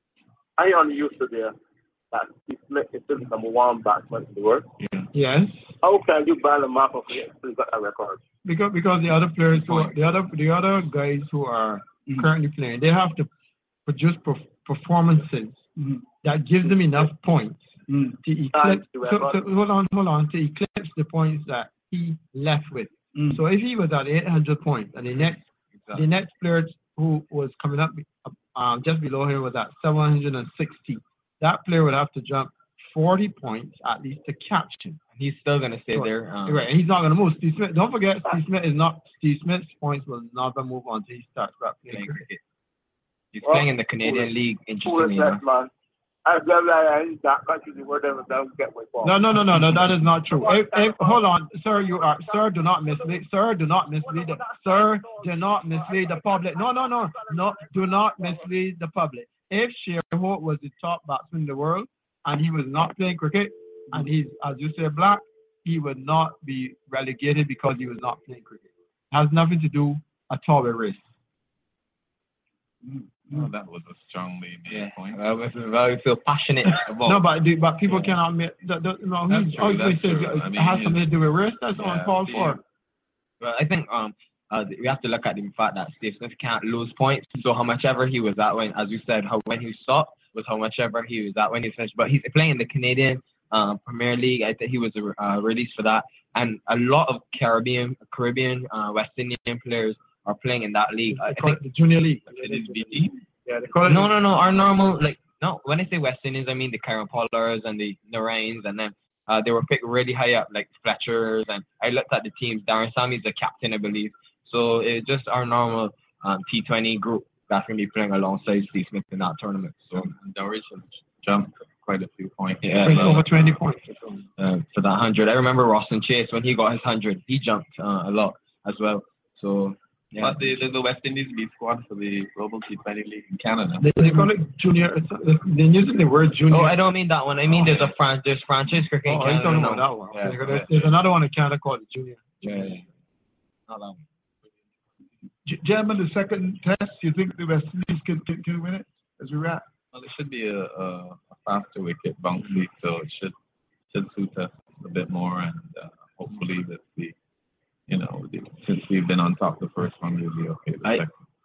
I only used to there that Steve Smith is still number one batsman in the world. Yes. How can you ban a mark of it still got a record? Because because the other players who are, the other the other guys who are Mm-hmm. currently playing, they have to produce perf- performances Mm-hmm. that gives them enough points Mm. to eclipse. Thanks, So, Reverend. so hold on, hold on, to eclipse the points that he left with. Mm. So if he was at eight hundred points, and the next the next player who was coming up um, just below him was at seven hundred sixty, that player would have to jump forty points at least to catch him. He's still going to stay So- there. Um, Right, and he's not going to move. Steve Smith, don't forget, Steve Smith is not. Steve Smith's points will never move on until he starts back playing cricket. He's playing in the Canadian League, interestingly Foolishness, enough. man. I'm glad that I that country the word them don't get my fault. No, no, no, no, no. That is not true. If, if, hold on, sir. You are, sir. Do not mislead, sir. Do not mislead, the, sir. Do not mislead the public. No, no, no, no. Do not mislead the public. If Shane Hope was the top batsman in the world and he was not playing cricket and he's, as you say, black, he would not be relegated because he was not playing cricket. It has nothing to do at all with race. Oh, that was a strongly made Yeah. point. Well, if I feel passionate about. No, but the, but people cannot make. The, the, no, That's he's true, always that's says true. it I mean, has he something to do with race. That's Yeah, uncalled for. Well, I think um uh, we have to look at the fact that Steve Smith can't lose points. So how much ever he was at when, as you said, how when he stopped was how much ever he was at when he finished. But he's playing in the Canadian uh, Premier League. I think he was uh, released for that. And a lot of Caribbean, Caribbean, uh, West Indian players are playing in that league. I think the junior league. It is B D. Yeah, they call it. No, no, no. Our normal, like, no. When I say West Indians, I mean the Karen Pollars and the Narains, and then uh, they were picked really high up, like Fletchers. And I looked at the teams. Darren Sammy's the captain, I believe. So it's just our normal um, T twenty group that's going to be playing alongside Steve Smith in that tournament. So Dowridge has jumped quite a few points. Yeah, It's well, over twenty points. uh, for that hundred. I remember Roston Chase when he got his hundred, he jumped uh, a lot as well. So yeah. But the, the, the West Indies B squad for the Global T twenty League in Canada. They, they call it junior. It's, they're using the word junior. Oh, I don't mean that one. I mean there's a Fran- there's franchise cricket. Oh, in you're Canada talking about now. that one. Yeah, Okay, yeah. there's, there's another one in Canada called the junior. Yeah, yeah. Not that one. G- Gentlemen, the second test, you think the West Indies can, can, can win it as we wrap? Well, it should be a, a, a faster wicket, bouncy, so it should should suit us a bit more, and uh, hopefully that the, you know, the, since we've been on top the first one, we'll be okay. The I second.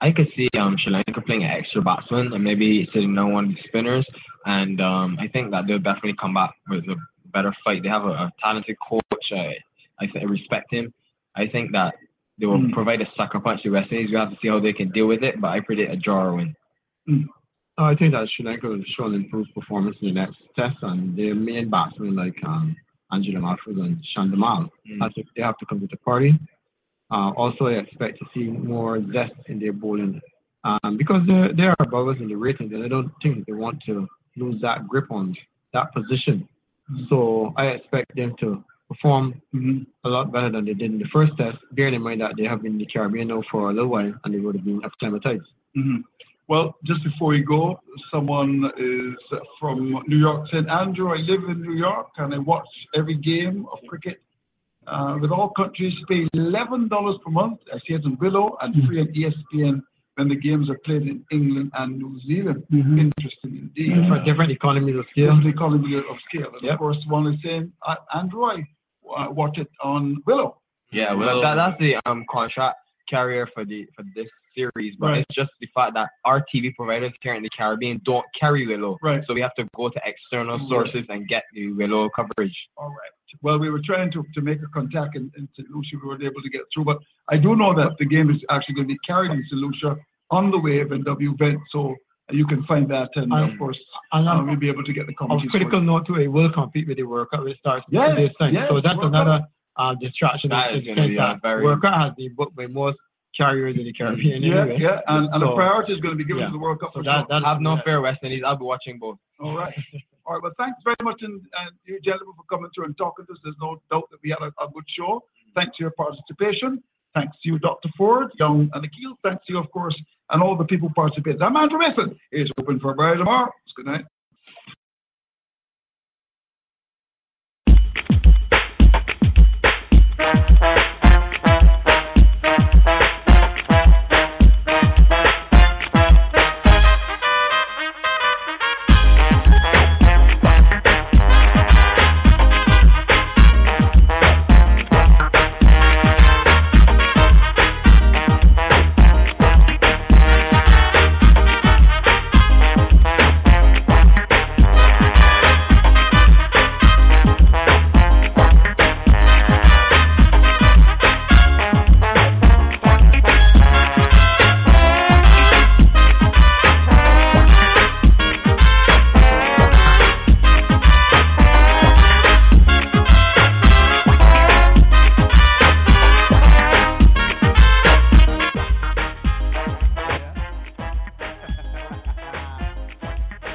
I could see um Sri Lanka playing an extra batsman and maybe sitting down one of the spinners, and um I think that they'll definitely come back with a better fight. They have a, a talented coach. I I, th- I respect him. I think that they will mm. provide a sucker punch to West Indies. We have to see how they can deal with it, but I predict a draw or win. Mm. I think that Sri Lanka will show an improved performance in the next test, and their main batsmen like um, Angela Matthews and Chandamal, mm. I think they have to come to the party. Uh, also, I expect to see more zest in their bowling um, because they're, they are above us in the ratings, and I don't think they want to lose that grip on that position. Mm. So I expect them to perform mm-hmm. a lot better than they did in the first test, bearing in mind that they have been in the Caribbean now for a little while and they would have been acclimatized. Mm-hmm. Well, just before we go, someone is from New York saying, Andrew, I live in New York and I watch every game of cricket. Uh, with all countries pay eleven dollars per month. I see it in Willow and mm-hmm. free on E S P N when the games are played in England and New Zealand. Mm-hmm. Interesting indeed. Mm-hmm. For different economies of scale. Different economies of scale. And yep. of course, one is saying, uh, Andrew, I uh, watch it on Willow. Yeah, well, that, that's the um contract carrier for the for this series, but right. it's just the fact that our T V providers here in the Caribbean don't carry Willow. Right. So we have to go to external sources right. and get the Willow coverage. All right. Well, we were trying to, to make a contact in, in Saint Lucia. We weren't able to get through, but I do know that the game is actually going to be carried in Saint Lucia on the Wave and W Vent, so you can find that, and um, of course, and um, we'll be able to get the competition. On critical note, too, it will compete with the World Cup. It starts yes, this time, yes, so that's World another Cup. uh, distraction. That is going to be a very... World Cup has the book by most carriers in the Caribbean. Yeah, anyway. yeah, and, and so, the priority is going to be given yeah. to the World Cup. So for that, sure. that, have no yeah. fear, West Indies. I'll be watching both. All right. All right. Well, thanks very much, and, and you gentlemen, for coming through and talking to us. There's no doubt that we had a, a good show. Thanks for your participation. Thanks to you, Doctor Ford, Young and Akil. Thanks to you, of course, and all the people who participated. I'm Andrew Mason. It's open for a tomorrow. Good night.